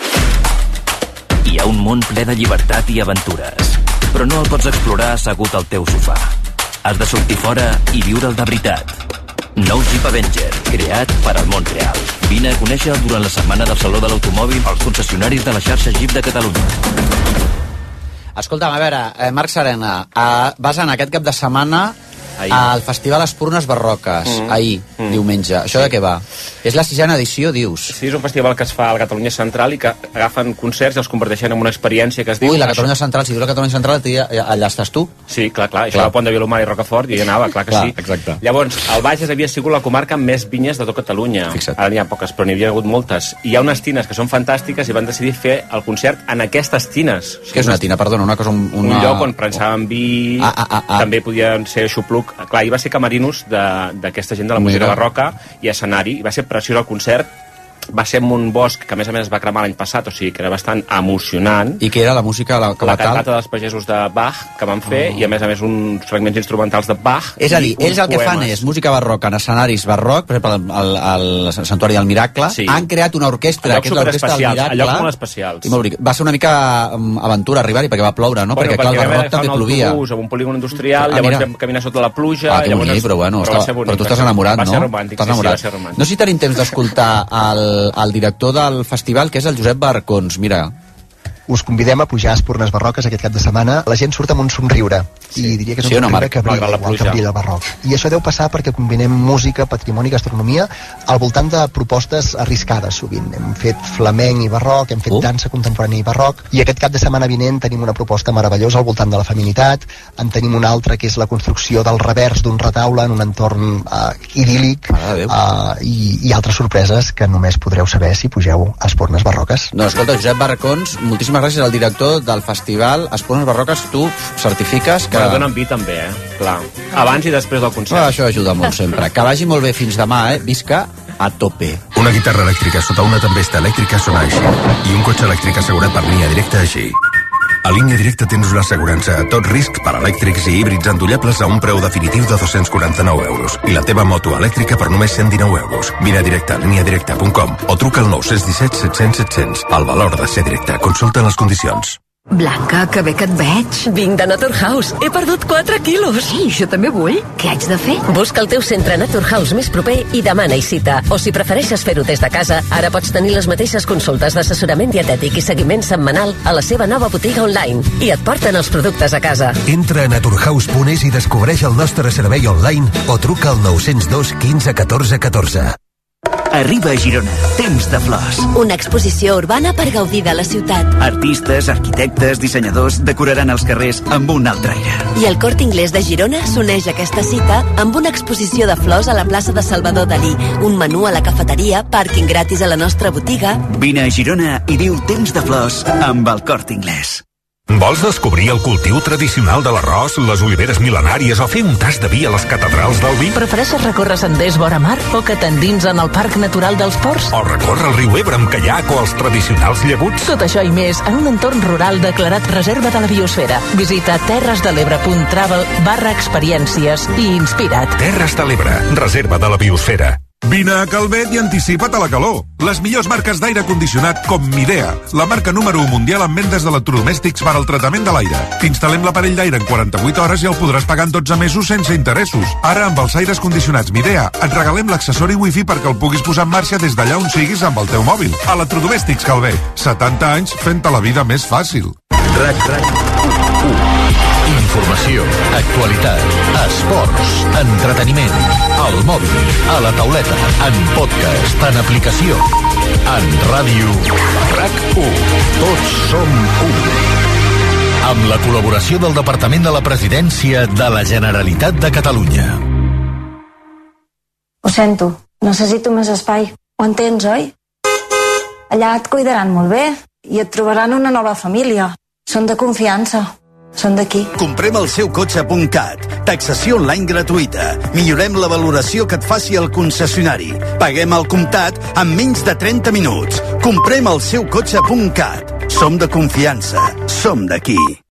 Hi ha un món ple de llibertat i aventures, però no el pots explorar assegut al teu sofà. Has de sortir fora i viure'l de veritat. Nou Jeep Avenger, creat per al món real. Vine a conèixer durant la setmana del Saló de l'Automòbil als concessionaris de la xarxa Jeep de Catalunya. Escolta'm, a veure, eh, Marc Serena, eh, vas anar aquest cap de setmana ahir al Festival Espurnes Barroques, mm. ahir, mm. diumenge. Això sí. De què va? És la sisena edició, dius? Sí, és un festival que es fa a la Catalunya Central i que agafen concerts i els converteixen en una experiència que es diu... Ui, la Catalunya Central, si diu la Catalunya Central, allà estàs tu? Sí, clar, clar. Això clar. A Pont de Vilomar i Rocafort i hi anava, clar que clar, sí. Exacte. Llavors, el Bages havia sigut la comarca amb més vinyes de tot Catalunya. Fixa't. Ara n'hi ha poques, però n'hi havia hagut moltes. I hi ha unes tines que són fantàstiques i van decidir fer el concert en aquestes tines. O sigui, què és una tina, perdona? Una cosa, una... Un lloc on premsaven vi, ah, ah, ah, ah. també podien ser xupluc. Clar, hi va ser camerinos d'aquesta gent de la música barroca i escenari, i va ser preciós el concert. Va ser en un bosc que a més a més es va cremar l'any passat, o sigui que era bastant emocionant. I que era la música la, la cantata dels pagesos de Bach que van fer, oh. i a més a més uns fragments instrumentals de Bach. És a dir, ells el que poemes. Fan és música barroca en escenaris barroc, per exemple al, al, al Santuari del Miracle, sí. Han creat una orquestra, que és l'orquestra del Miracle. A llocs molt especials. I va ser una mica um, aventura arribar-hi perquè va ploure, no? Bueno, perquè, perquè clar, el barroc també plovia. Amb un polígon industrial, ah, llavors vam caminar sota la pluja. Ah, que bonic, però bueno, però, estava, però tu estàs enamorat, no? Va ser romàntic, sí, sí, va ser romàntic. No sé si tenim temps d'escoltar el, el director del festival, que és el Josep Barcons. Mira, us convidem a pujar a Espurnes Barroques aquest cap de setmana. La gent surt amb un somriure, sí. I diria que és un sí, somriure no, que brilla, igual que brilla el barroc. I això deu passar perquè combinem música, patrimoni, gastronomia al voltant de propostes arriscades sovint. Hem fet flamenc i barroc, hem fet uh. dansa contemporània i barroc, i aquest cap de setmana vinent tenim una proposta meravellosa al voltant de la feminitat. En tenim una altra que és la construcció del revers d'un retaule en un entorn uh, idíl·lic, uh, i, i altres sorpreses que només podreu saber si pugeu a Espurnes Barroques. No, escolta, Josep Barcons, moltíssimes gràcies al director del festival Espurnes Barroques. Tu certifiques que... Però donen vi també, eh? Clar. Abans i després del concert. Ah, això ajuda molt sempre. Que vagi molt bé fins demà, eh? Visca a tope. Una guitarra elèctrica sota una tempesta elèctrica sona així. I un cotxe elèctric assegurat per línia directa així. A Línia Directa tens una assegurança a tot risc per elèctrics i híbrids endollables a un preu definitiu de dos-cents quaranta-nou euros. I la teva moto elèctrica per només cent dinou euros. Vine a directe a línia directa punt com o truca al nou set set set cents set cents. El valor de ser directe. Consulta les condicions. Blanca, que bé que et veig. Vinc de Naturhaus. He perdut quatre quilos. Ei, jo també vull. Què haig de fer? Busca el teu centre Naturhaus més proper i demana-hi cita. O si prefereixes fer-ho des de casa, ara pots tenir les mateixes consultes d'assessorament dietètic i seguiment setmanal a la seva nova botiga online. I et porten els productes a casa. Entra a naturhaus punt es i descobreix el nostre servei online o truca al nou zero dos quinze catorze catorze. Arriba a Girona, Temps de Flors. Una exposició urbana per gaudir de la ciutat. Artistes, arquitectes, dissenyadors decoraran els carrers amb un altre aire. I el Corte Inglés de Girona s'uneix a aquesta cita amb una exposició de flors a la plaça de Salvador Dalí, un menú a la cafeteria, pàrquing gratis a la nostra botiga. Vine a Girona i viu Temps de Flors amb el Corte Inglés. Vols descobrir el cultiu tradicional de l'arròs, les oliveres mil·lenàries o fer un tas de vi a les catedrals del vi? Prefereixes recórrer senders vora mar o que t'endins en el Parc Natural dels Ports? O recórrer el riu Ebre amb caiac o els tradicionals llaguts? Tot això i més en un entorn rural declarat Reserva de la Biosfera. Visita terresdelebre.travel barra experiències i inspira't. Terres de l'Ebre, Reserva de la Biosfera. Vine a Calvet i anticipa't a la calor. Les millors marques d'aire condicionat com Midea, la marca número u mundial en vendes d'electrodomèstics per al tractament de l'aire. T'instal·lem l'aparell d'aire en quaranta-vuit hores i el podràs pagar en dotze mesos sense interessos. Ara, amb els aires condicionats Midea, et regalem l'accessori Wi-Fi perquè el puguis posar en marxa des d'allà on siguis amb el teu mòbil. Electrodomèstics Calvet, setanta anys fent-te la vida més fàcil. RAC RAC Informació, actualitat, esports, entreteniment, al mòbil, a la tauleta, en podcast, en aplicació, en ràdio. RAC u. Tots som u. Amb la col·laboració del Departament de la Presidència de la Generalitat de Catalunya. Ho sento, necessito més espai. Ho entens, oi? Allà et cuidaran molt bé i et trobaran una nova família. Són de confiança. Són d'aquí. Comprem el seu cotxe punt cat. Taxació online gratuïta. Millorem la valoració que et faci el concessionari. Paguem al comptat en menys de trenta minuts. Comprem el seu cotxe punt cat. Som de confiança. Som d'aquí.